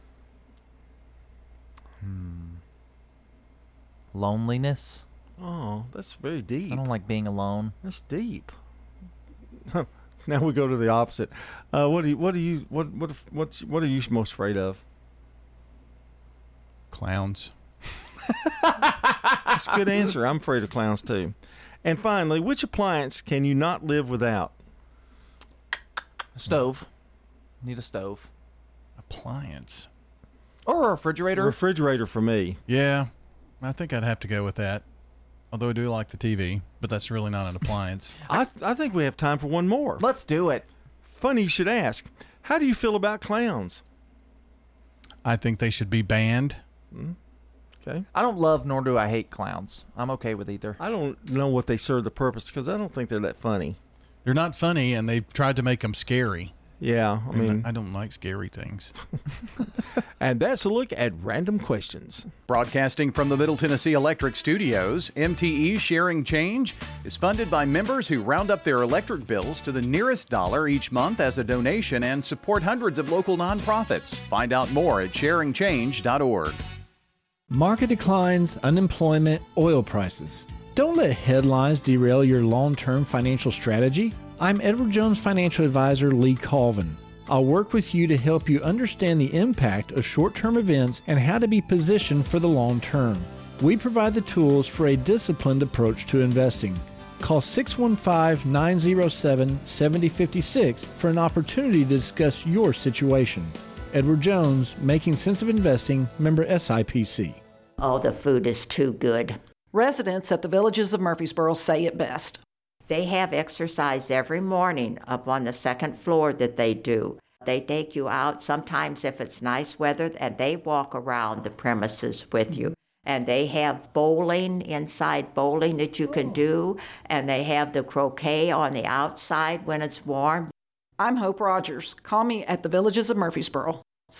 Loneliness. Oh, that's very deep. I don't like being alone. That's deep. Now we go to the opposite. What are you most afraid of? Clowns. That's a good answer. I'm afraid of clowns too. And finally, which appliance can you not live without? A stove. Need a stove. Appliance. Or a refrigerator. A refrigerator for me. Yeah, I think I'd have to go with that. Although I do like the TV, but that's really not an appliance. I think we have time for one more. Let's do it. Funny you should ask. How do you feel about clowns? I think they should be banned. Okay. I don't love nor do I hate clowns. I'm okay with either. I don't know what they serve the purpose because I don't think they're that funny. They're not funny, and they've tried to make them scary. Yeah, I mean, I don't like scary things. And that's a look at random questions. Broadcasting from the Middle Tennessee Electric Studios, MTE Sharing Change is funded by members who round up their electric bills to the nearest dollar each month as a donation and support hundreds of local nonprofits. Find out more at sharingchange.org. Market declines, unemployment, oil prices. Don't let headlines derail your long-term financial strategy. I'm Edward Jones Financial Advisor Lee Colvin. I'll work with you to help you understand the impact of short-term events and how to be positioned for the long term. We provide the tools for a disciplined approach to investing. Call 615-907-7056 for an opportunity to discuss your situation. Edward Jones, Making Sense of Investing, member SIPC. Oh, the food is too good. Residents at the Villages of Murfreesboro say it best. They have exercise every morning up on the second floor that they do. They take you out sometimes if it's nice weather, and they walk around the premises with you. And they have bowling, inside bowling that you can do, and they have the croquet on the outside when it's warm. I'm Hope Rogers. Call me at the Villages of Murfreesboro.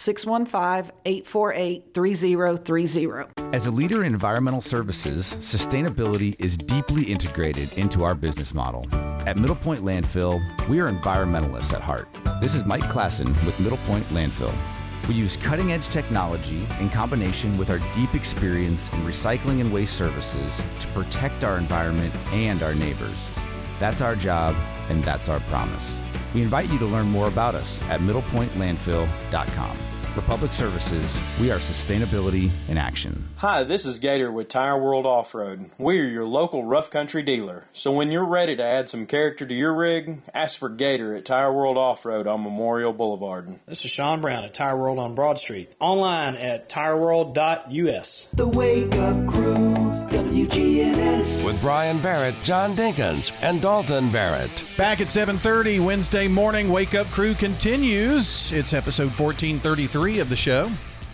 615-848-3030. As a leader in environmental services, sustainability is deeply integrated into our business model. At Middle Point Landfill, we are environmentalists at heart. This is Mike Klassen with Middle Point Landfill. We use cutting-edge technology in combination with our deep experience in recycling and waste services to protect our environment and our neighbors. That's our job, and that's our promise. We invite you to learn more about us at middlepointlandfill.com. For public services, we are sustainability in action. Hi, this is Gator with Tire World Off-Road. We are your local rough country dealer. So when you're ready to add some character to your rig, ask for Gator at Tire World Off-Road on Memorial Boulevard. This is Sean Brown at Tire World on Broad Street. Online at tireworld.us. The Wake Up Crew, WGNS. With Brian Barrett, John Dinkins, and Dalton Barrett. Back at 7:30 Wednesday morning, Wake Up Crew continues. It's episode 1433 of the show.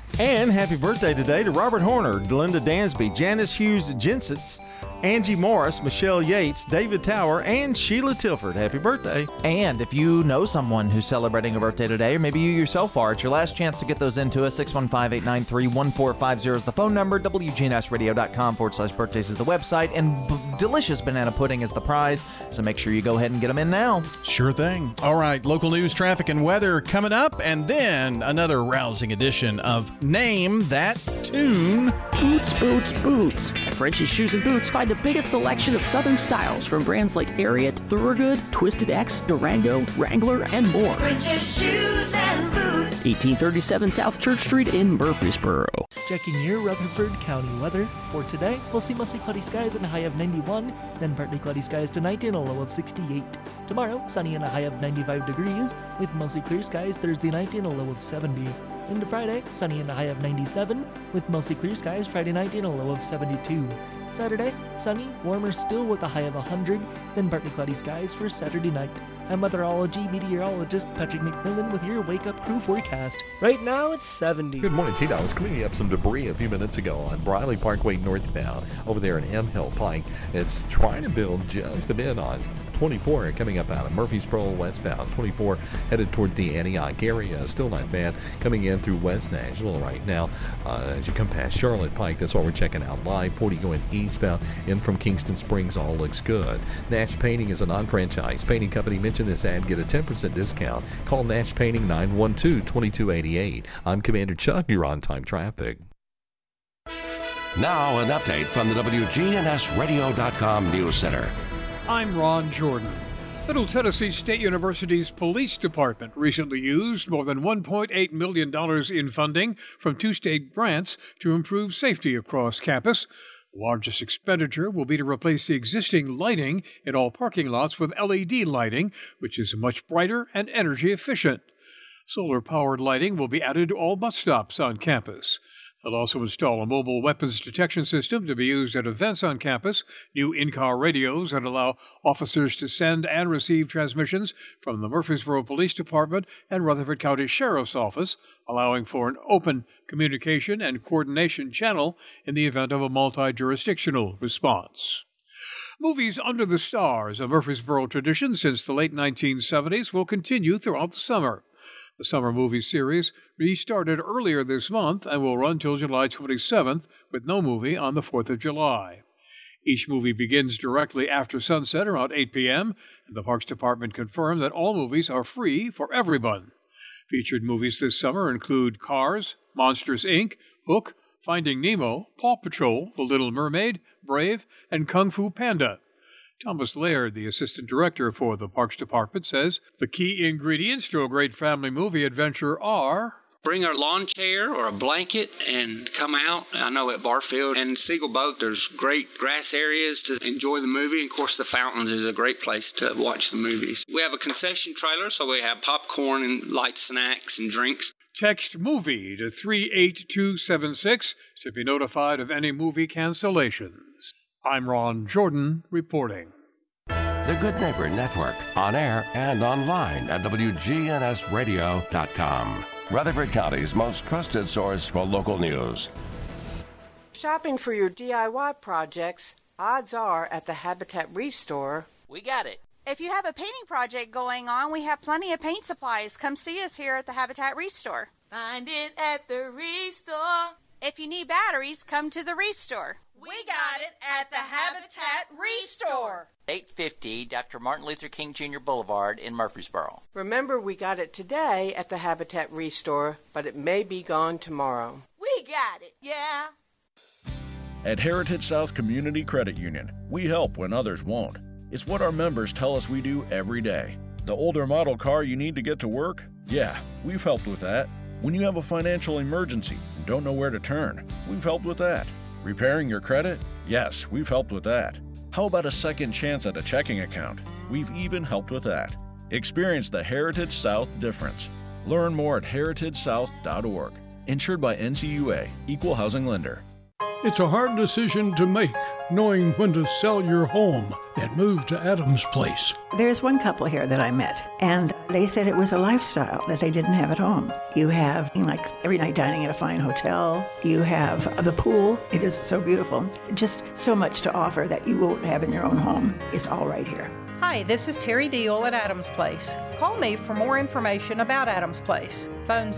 And happy birthday today to Robert Horner, Linda Dansby, Janice Hughes Jensitz, Angie Morris, Michelle Yates, David Tower, and Sheila Tilford. Happy birthday. And if you know someone who's celebrating a birthday today, or maybe you yourself are, it's your last chance to get those into us. 615-893-1450 is the phone number. WGNSradio.com/birthdays is the website. And delicious banana pudding is the prize. So make sure you go ahead and get them in now. Sure thing. All right, local news, traffic, and weather coming up. And then another rousing edition of Name That Tune. Boots, boots, boots. At French's Shoes and Boots, find the biggest selection of Southern styles from brands like Ariat, Thorogood, Twisted X, Durango, Wrangler, and more. French's Shoes and Boots. 1837 South Church Street in Murfreesboro. Checking your Rutherford County weather. For today, we'll see mostly cloudy skies and a high of 91, then partly cloudy skies tonight and a low of 68. Tomorrow, sunny and a high of 95 degrees, with mostly clear skies Thursday night and a low of 70. Into Friday, sunny and a high of 97, with mostly clear skies Friday night and a low of 72. Saturday, sunny, warmer still with a high of 100, then partly cloudy skies for Saturday night. I'm weatherology meteorologist Patrick McMillan with your Wake Up Crew forecast. Right now, it's 70. Good morning, T-Dog. I was cleaning up some debris a few minutes ago on Briley Parkway northbound over there in M Hill Pike. It's trying to build just a bit on 24 coming up out of Murfreesboro westbound. 24 headed toward the Antioch area. Still not bad coming in through West Nashville right now. As you come past Charlotte Pike, that's what we're checking out live. 40 going eastbound in from Kingston Springs. All looks good. Nash Painting is a non-franchise painting company. Mention this ad, get a 10% discount. Call Nash Painting 912-2288. I'm Commander Chuck. You're on time traffic. Now an update from the WGNSradio.com News Center. I'm Ron Jordan. Middle Tennessee State University's police department recently used more than $1.8 million in funding from 2 state grants to improve safety across campus. The largest expenditure will be to replace the existing lighting in all parking lots with LED lighting, which is much brighter and energy efficient. Solar-powered lighting will be added to all bus stops on campus. They'll also install a mobile weapons detection system to be used at events on campus, new in-car radios that allow officers to send and receive transmissions from the Murfreesboro Police Department and Rutherford County Sheriff's Office, allowing for an open communication and coordination channel in the event of a multi-jurisdictional response. Movies Under the Stars, a Murfreesboro tradition since the late 1970s, will continue throughout the summer. The summer movie series restarted earlier this month and will run till July 27th, with no movie on the 4th of July. Each movie begins directly after sunset around 8 p.m., and the Parks Department confirmed that all movies are free for everyone. Featured movies this summer include Cars, Monsters, Inc., Hook, Finding Nemo, Paw Patrol, The Little Mermaid, Brave, and Kung Fu Panda. Thomas Laird, the assistant director for the Parks Department, says the key ingredients to a great family movie adventure are... Bring a lawn chair or a blanket and come out. I know at Barfield and Seagull Boat there's great grass areas to enjoy the movie. And of course, the fountains is a great place to watch the movies. We have a concession trailer, so we have popcorn and light snacks and drinks. Text MOVIE to 38276 to be notified of any movie cancellations. I'm Ron Jordan reporting. The Good Neighbor Network, on air and online at WGNSradio.com. Rutherford County's most trusted source for local news. Shopping for your DIY projects, odds are at the Habitat Restore. We got it. If you have a painting project going on, we have plenty of paint supplies. Come see us here at the Habitat Restore. Find it at the Restore. If you need batteries, come to the Restore. We got it at the Habitat Restore. 850 Dr. Martin Luther King Jr. Boulevard in Murfreesboro. Remember, we got it today at the Habitat Restore, but it may be gone tomorrow. We got it, yeah. At Heritage South Community Credit Union, we help when others won't. It's what our members tell us we do every day. The older model car you need to get to work? Yeah, we've helped with that. When you have a financial emergency and don't know where to turn, we've helped with that. Repairing your credit? Yes, we've helped with that. How about a second chance at a checking account? We've even helped with that. Experience the Heritage South difference. Learn more at heritagesouth.org. Insured by NCUA, Equal Housing Lender. It's a hard decision to make, knowing when to sell your home and move to Adams Place. There's one couple here that I met, and they said it was a lifestyle that they didn't have at home. You have, like, every night dining at a fine hotel. You have the pool. It is so beautiful. Just so much to offer that you won't have in your own home. It's all right here. Hi, this is Terry Deal at Adams Place. Call me for more information about Adams Place. Phone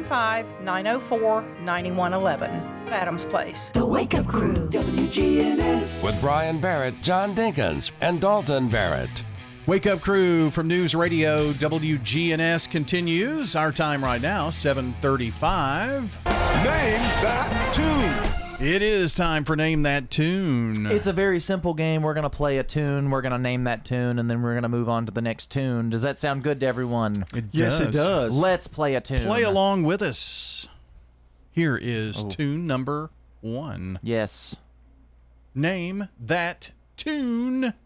615-904-9111. Adams Place. The Wake Up Crew, WGNS. With Brian Barrett, John Dinkins, and Dalton Barrett. Wake Up Crew from News Radio WGNS continues. Our time right now, 7:35. Name that tune. It is time for Name That Tune. It's a very simple game. We're going to play a tune, we're going to name that tune, and then we're going to move on to the next tune. Does that sound good to everyone? Yes, it does. Let's play a tune. Play along with us. Here is tune number 1. Yes. Name that tune. Name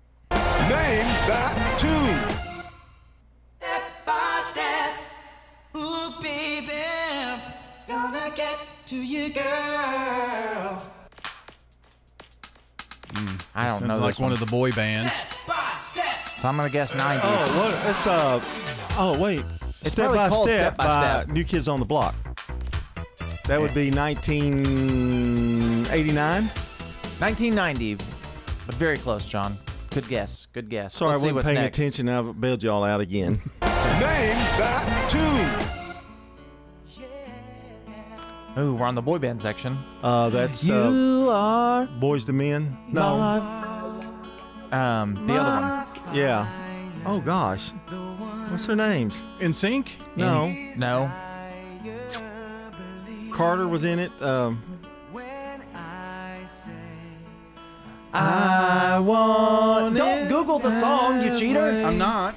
that tune. Step by step, ooh baby, gonna get to you, girl. I don't know. Sounds like one of the boy bands. So I'm gonna guess 90s. Oh, what? It's oh wait. It's Step probably by called Step Step by by Step. New Kids on the Block. That would be 1989. 1990, but very close, John. Good guess. Good guess. Sorry, Let's I see wasn't what's paying next. attention. I bailed y'all out again. Name that tune. Ooh, we're on the boy band section. That's You are Boys to Men. No. the other one. Yeah. Oh gosh. What's their names? In Sync? No. No. Carter was in it. I want. Don't Google the song, you cheater. I'm not.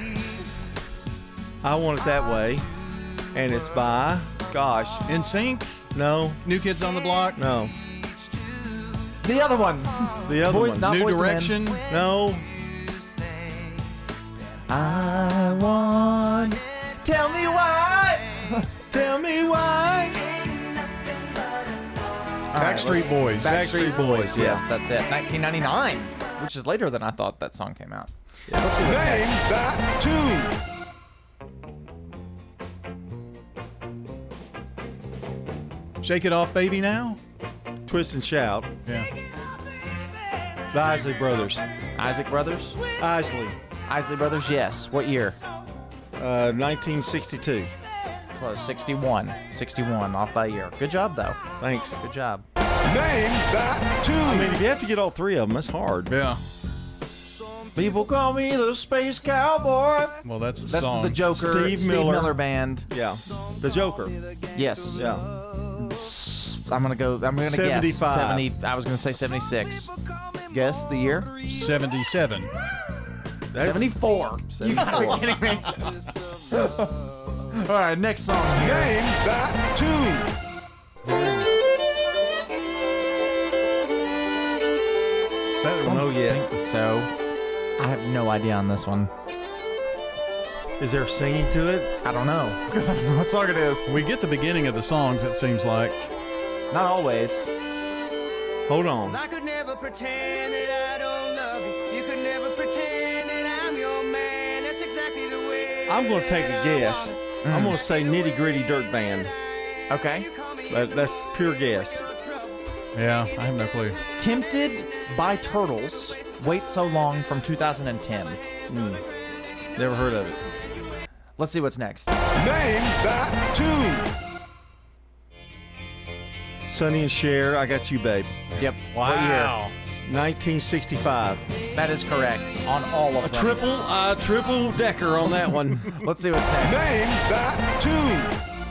I Want It That Way. And it's by, gosh. In Sync? No. New Kids on the Block? No. The other one. The other one. Not New Boyz II Men. Direction? No. I want. Tell me why. Tell me why. Backstreet Boys. Backstreet Boys, yeah. Yes, that's it. 1999, which is later than I thought that song came out. Yeah, let's see what's Name next. that tune. Shake It Off, Baby Now? Twist and Shout. Yeah. The Isley Brothers. Isaac Brothers? Isley. Isley Brothers, yes. What year? 1962. Close. 61. 61 off by a year. Good job, though. Thanks. Good job. Name that tune. I mean, if you have to get all three of them, that's hard. Yeah. People call me the Space Cowboy. Well, that's the That's song. the Joker. Steve Miller. Band. Yeah. The Joker. Yes. Yeah. I'm gonna guess 75. 70. I was gonna say 76. Guess the year. 77. 74. You gotta be kidding me. All right, next song here. Name that tune. Is that the one? Oh, yeah. I think so. I have no idea on this one. Is there singing to it? I don't know because I don't know what song it is. We get the beginning of the songs, it seems like. Not always. Hold on. I could never pretend that I don't love you. You could never pretend that I'm your man. That's exactly the way. I'm going to take a guess. I'm going to say Nitty Gritty Dirt Band. Okay. That's pure guess. Yeah, I have no clue. Tempted by Turtles. Wait So Long from 2010. Never heard of it. Let's see what's next. Name that tune. Sonny and Cher, I Got You, Babe. Yep. Wow. What year? 1965. That is correct on all of them. A triple decker on that one. Let's see what's next. Name that tune.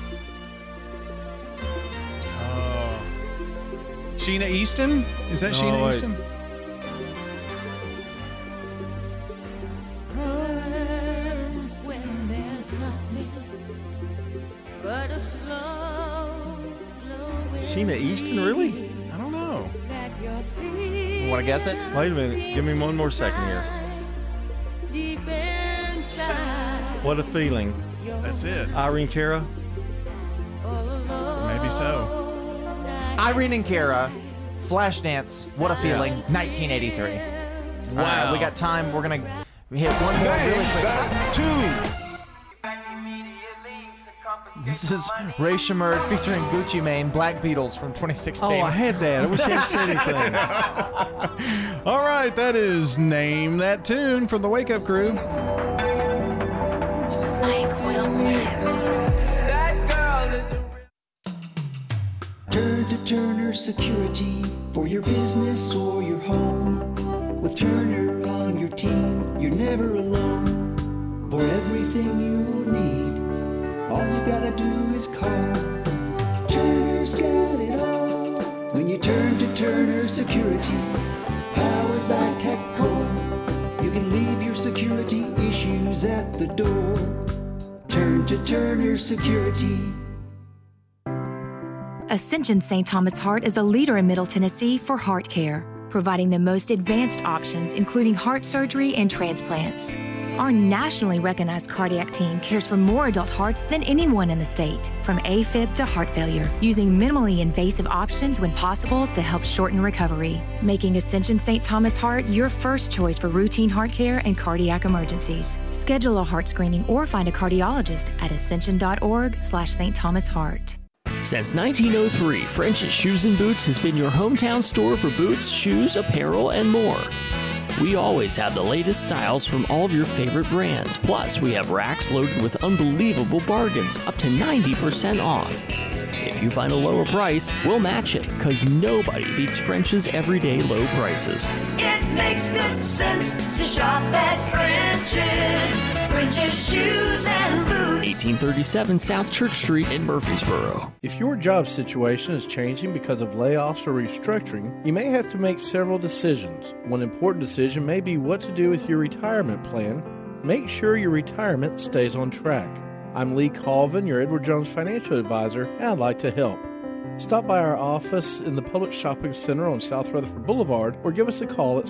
Sheena Easton? Is that Sheena wait. Easton? When there's nothing but a slow glowing Sheena Easton, really? I don't know. that you're feeling You want to guess it? Wait a minute. Give me one more second here. deep inside. What a feeling. That's it. Irene Cara? Maybe so. Irene and Kara, Flashdance, What a Feeling, 1983. Wow. We got time. We're going to hit one more really quick. This is Ray Shermerd featuring Gucci Mane, Black Beatles from 2016. Oh, I had that. I wish I hadn't said anything. All right, that is Name That Tune from the Wake Up Crew. Turn to Turner Security for your business or your home. With Turner on your team, you're never alone. For everything you need, all you gotta do is call. Turner's got it all. When you turn to Turner Security, powered by TechCore, you can leave your security issues at the door. Turn to Turner Security. Ascension St. Thomas Heart is the leader in Middle Tennessee for heart care, providing the most advanced options, including heart surgery and transplants. Our nationally recognized cardiac team cares for more adult hearts than anyone in the state, from AFib to heart failure, using minimally invasive options when possible to help shorten recovery, making Ascension St. Thomas Heart your first choice for routine heart care and cardiac emergencies. Schedule a heart screening or find a cardiologist at ascension.org/St. Thomas Heart. Since 1903, French's Shoes and Boots has been your hometown store for boots, shoes, apparel, and more. We always have the latest styles from all of your favorite brands. Plus, we have racks loaded with unbelievable bargains, up to 90% off. If you find a lower price, we'll match it, because nobody beats French's everyday low prices. It makes good sense to shop at French's. French's Shoes and Boots. 1837 South Church Street in Murfreesboro. If your job situation is changing because of layoffs or restructuring, you may have to make several decisions. One important decision may be what to do with your retirement plan. Make sure your retirement stays on track. I'm Lee Colvin, your Edward Jones financial advisor, and I'd like to help. Stop by our office in the Public Shopping Center on South Rutherford Boulevard or give us a call at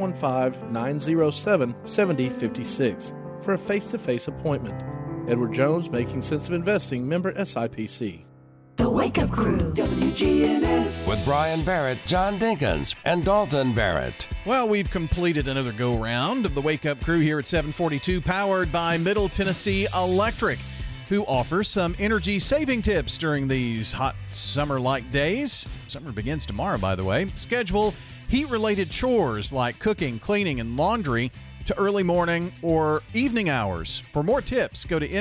615-907-7056 for a face-to-face appointment. Edward Jones, Making Sense of Investing, member SIPC. The Wake Up Crew, WGNS. With Brian Barrett, John Dinkins, and Dalton Barrett. Well, we've completed another go-round of the Wake Up Crew here at 742, powered by Middle Tennessee Electric, who offers some energy-saving tips during these hot summer-like days. Summer begins tomorrow, by the way. Schedule heat-related chores like cooking, cleaning, and laundry to early morning or evening hours. For more tips, go to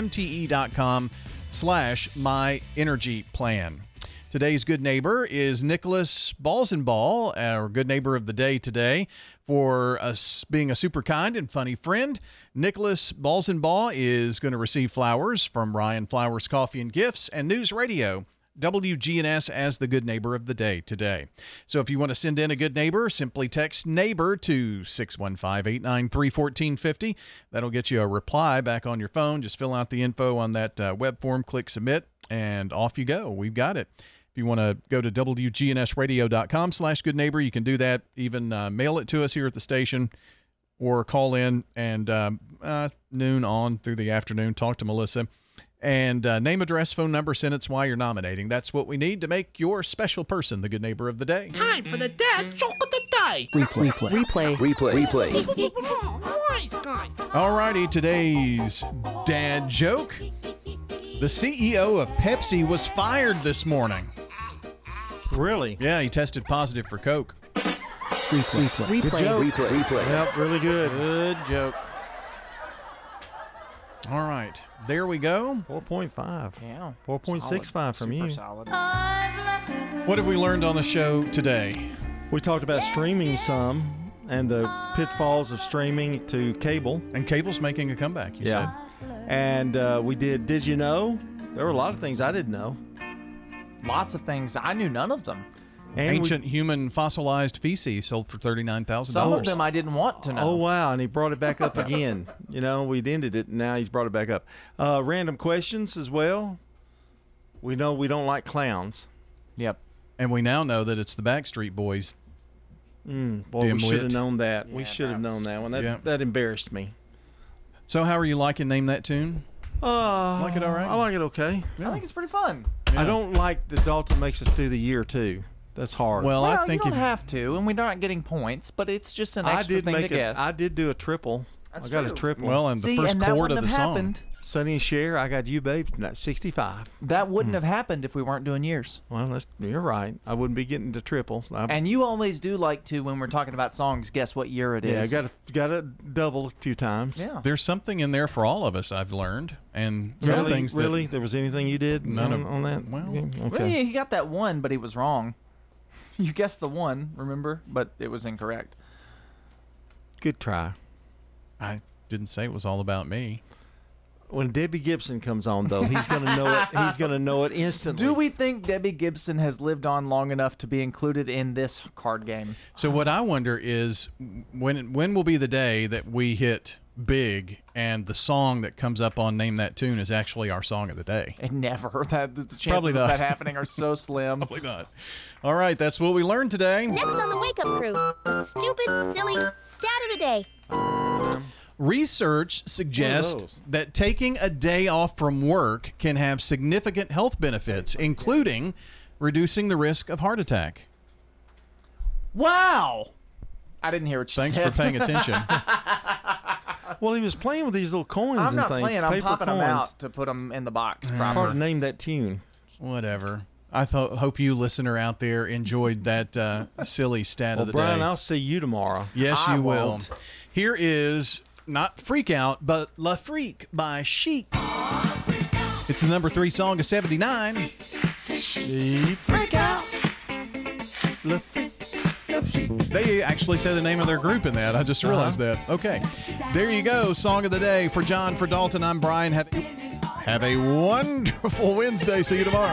mte.com/myenergyplan. Today's good neighbor is Nicholas Balzenball, our good neighbor of the day today, for us being a super kind and funny friend. Nicholas Balzenball is going to receive flowers from Ryan Flowers Coffee and Gifts and News Radio, WGNS, as the good neighbor of the day today. So if you want to send in a good neighbor, simply text neighbor to 615-893-1450. That'll get you a reply back on your phone. Just fill out the info on that web form, click submit, and off you go. We've got it. If you want to go to WGNSradio.com/good neighbor, you can do that. Even mail it to us here at the station or call in and noon on through the afternoon. Talk to Melissa. And name, address, phone number, sentence, why you're nominating. That's what we need to make your special person the good neighbor of the day. Time for the dad joke of the day. Replay. All righty, today's dad joke. The CEO of Pepsi was fired this morning. Really? Yeah, he tested positive for Coke. Replay. Good joke. Replay. Yep, really good. Good joke. All right, there we go. 4.5. Yeah. 4.65 from you. Solid. What have we learned on the show today? We talked about streaming some and the pitfalls of streaming to cable. And cable's making a comeback, you said. And we did you know? There were a lot of things I didn't know. Lots of things. I knew none of them. And ancient human fossilized feces sold for $39,000. Some of them I didn't want to know. Oh, wow. And he brought it back up again. You know, we'd ended it, and now he's brought it back up. Random questions as well. We know we don't like clowns. Yep. And we now know that it's the Backstreet Boys. Boy, we should have known that. We should have known that one. That embarrassed me. So how are you liking Name That Tune? Like it all right? I like it okay. I think it's pretty fun. I don't like that Dalton makes us do the year, too. That's hard. Well, I think you don't have to, and we're not getting points, but it's just an extra thing to guess. I did do a triple. That's I got true. a triple. Well, and the first chord of the song. Happened. Sonny and Cher, I got you, babe. 65. That wouldn't have happened if we weren't doing years. Well, you're right. I wouldn't be getting to triple. And you always do like to, when we're talking about songs, guess what year it is. Yeah, I got to double a few times. Yeah. There's something in there for all of us, I've learned. And some things that, really? There was anything you did on that? Well, okay. Well, he got that one, but he was wrong. You guessed the one, remember? But it was incorrect. Good try. I didn't say it was all about me. When Debbie Gibson comes on, though, he's going to know it. He's going to know it instantly. Do we think Debbie Gibson has lived on long enough to be included in this card game? So what I wonder is when will be the day that we hit big and the song that comes up on Name That Tune is actually our song of the day? And never. The chances Probably of not. that happening are so slim. Probably not. All right, that's what we learned today. Next on the Wake Up Crew, the stupid, silly stat of the day. Research suggests that taking a day off from work can have significant health benefits, including reducing the risk of heart attack. Wow! I didn't hear what you Thanks said. for paying attention. Well, he was playing with these little coins I'm and not things. playing. I'm paper popping coins. them out to put them in the box Hard proper. to name that tune. Whatever. I hope you, listener out there, enjoyed that silly stat of the Brian, day. I'll see you tomorrow. Yes, I you will. won't. Here is not Freak Out, but La Freak by Chic. It's the number 3 song of 79. Freak out. La Freak. They actually say the name of their group in that. I just realized that. Okay. There you go. Song of the day. For John, for Dalton, I'm Brian. Have a wonderful Wednesday. See you tomorrow.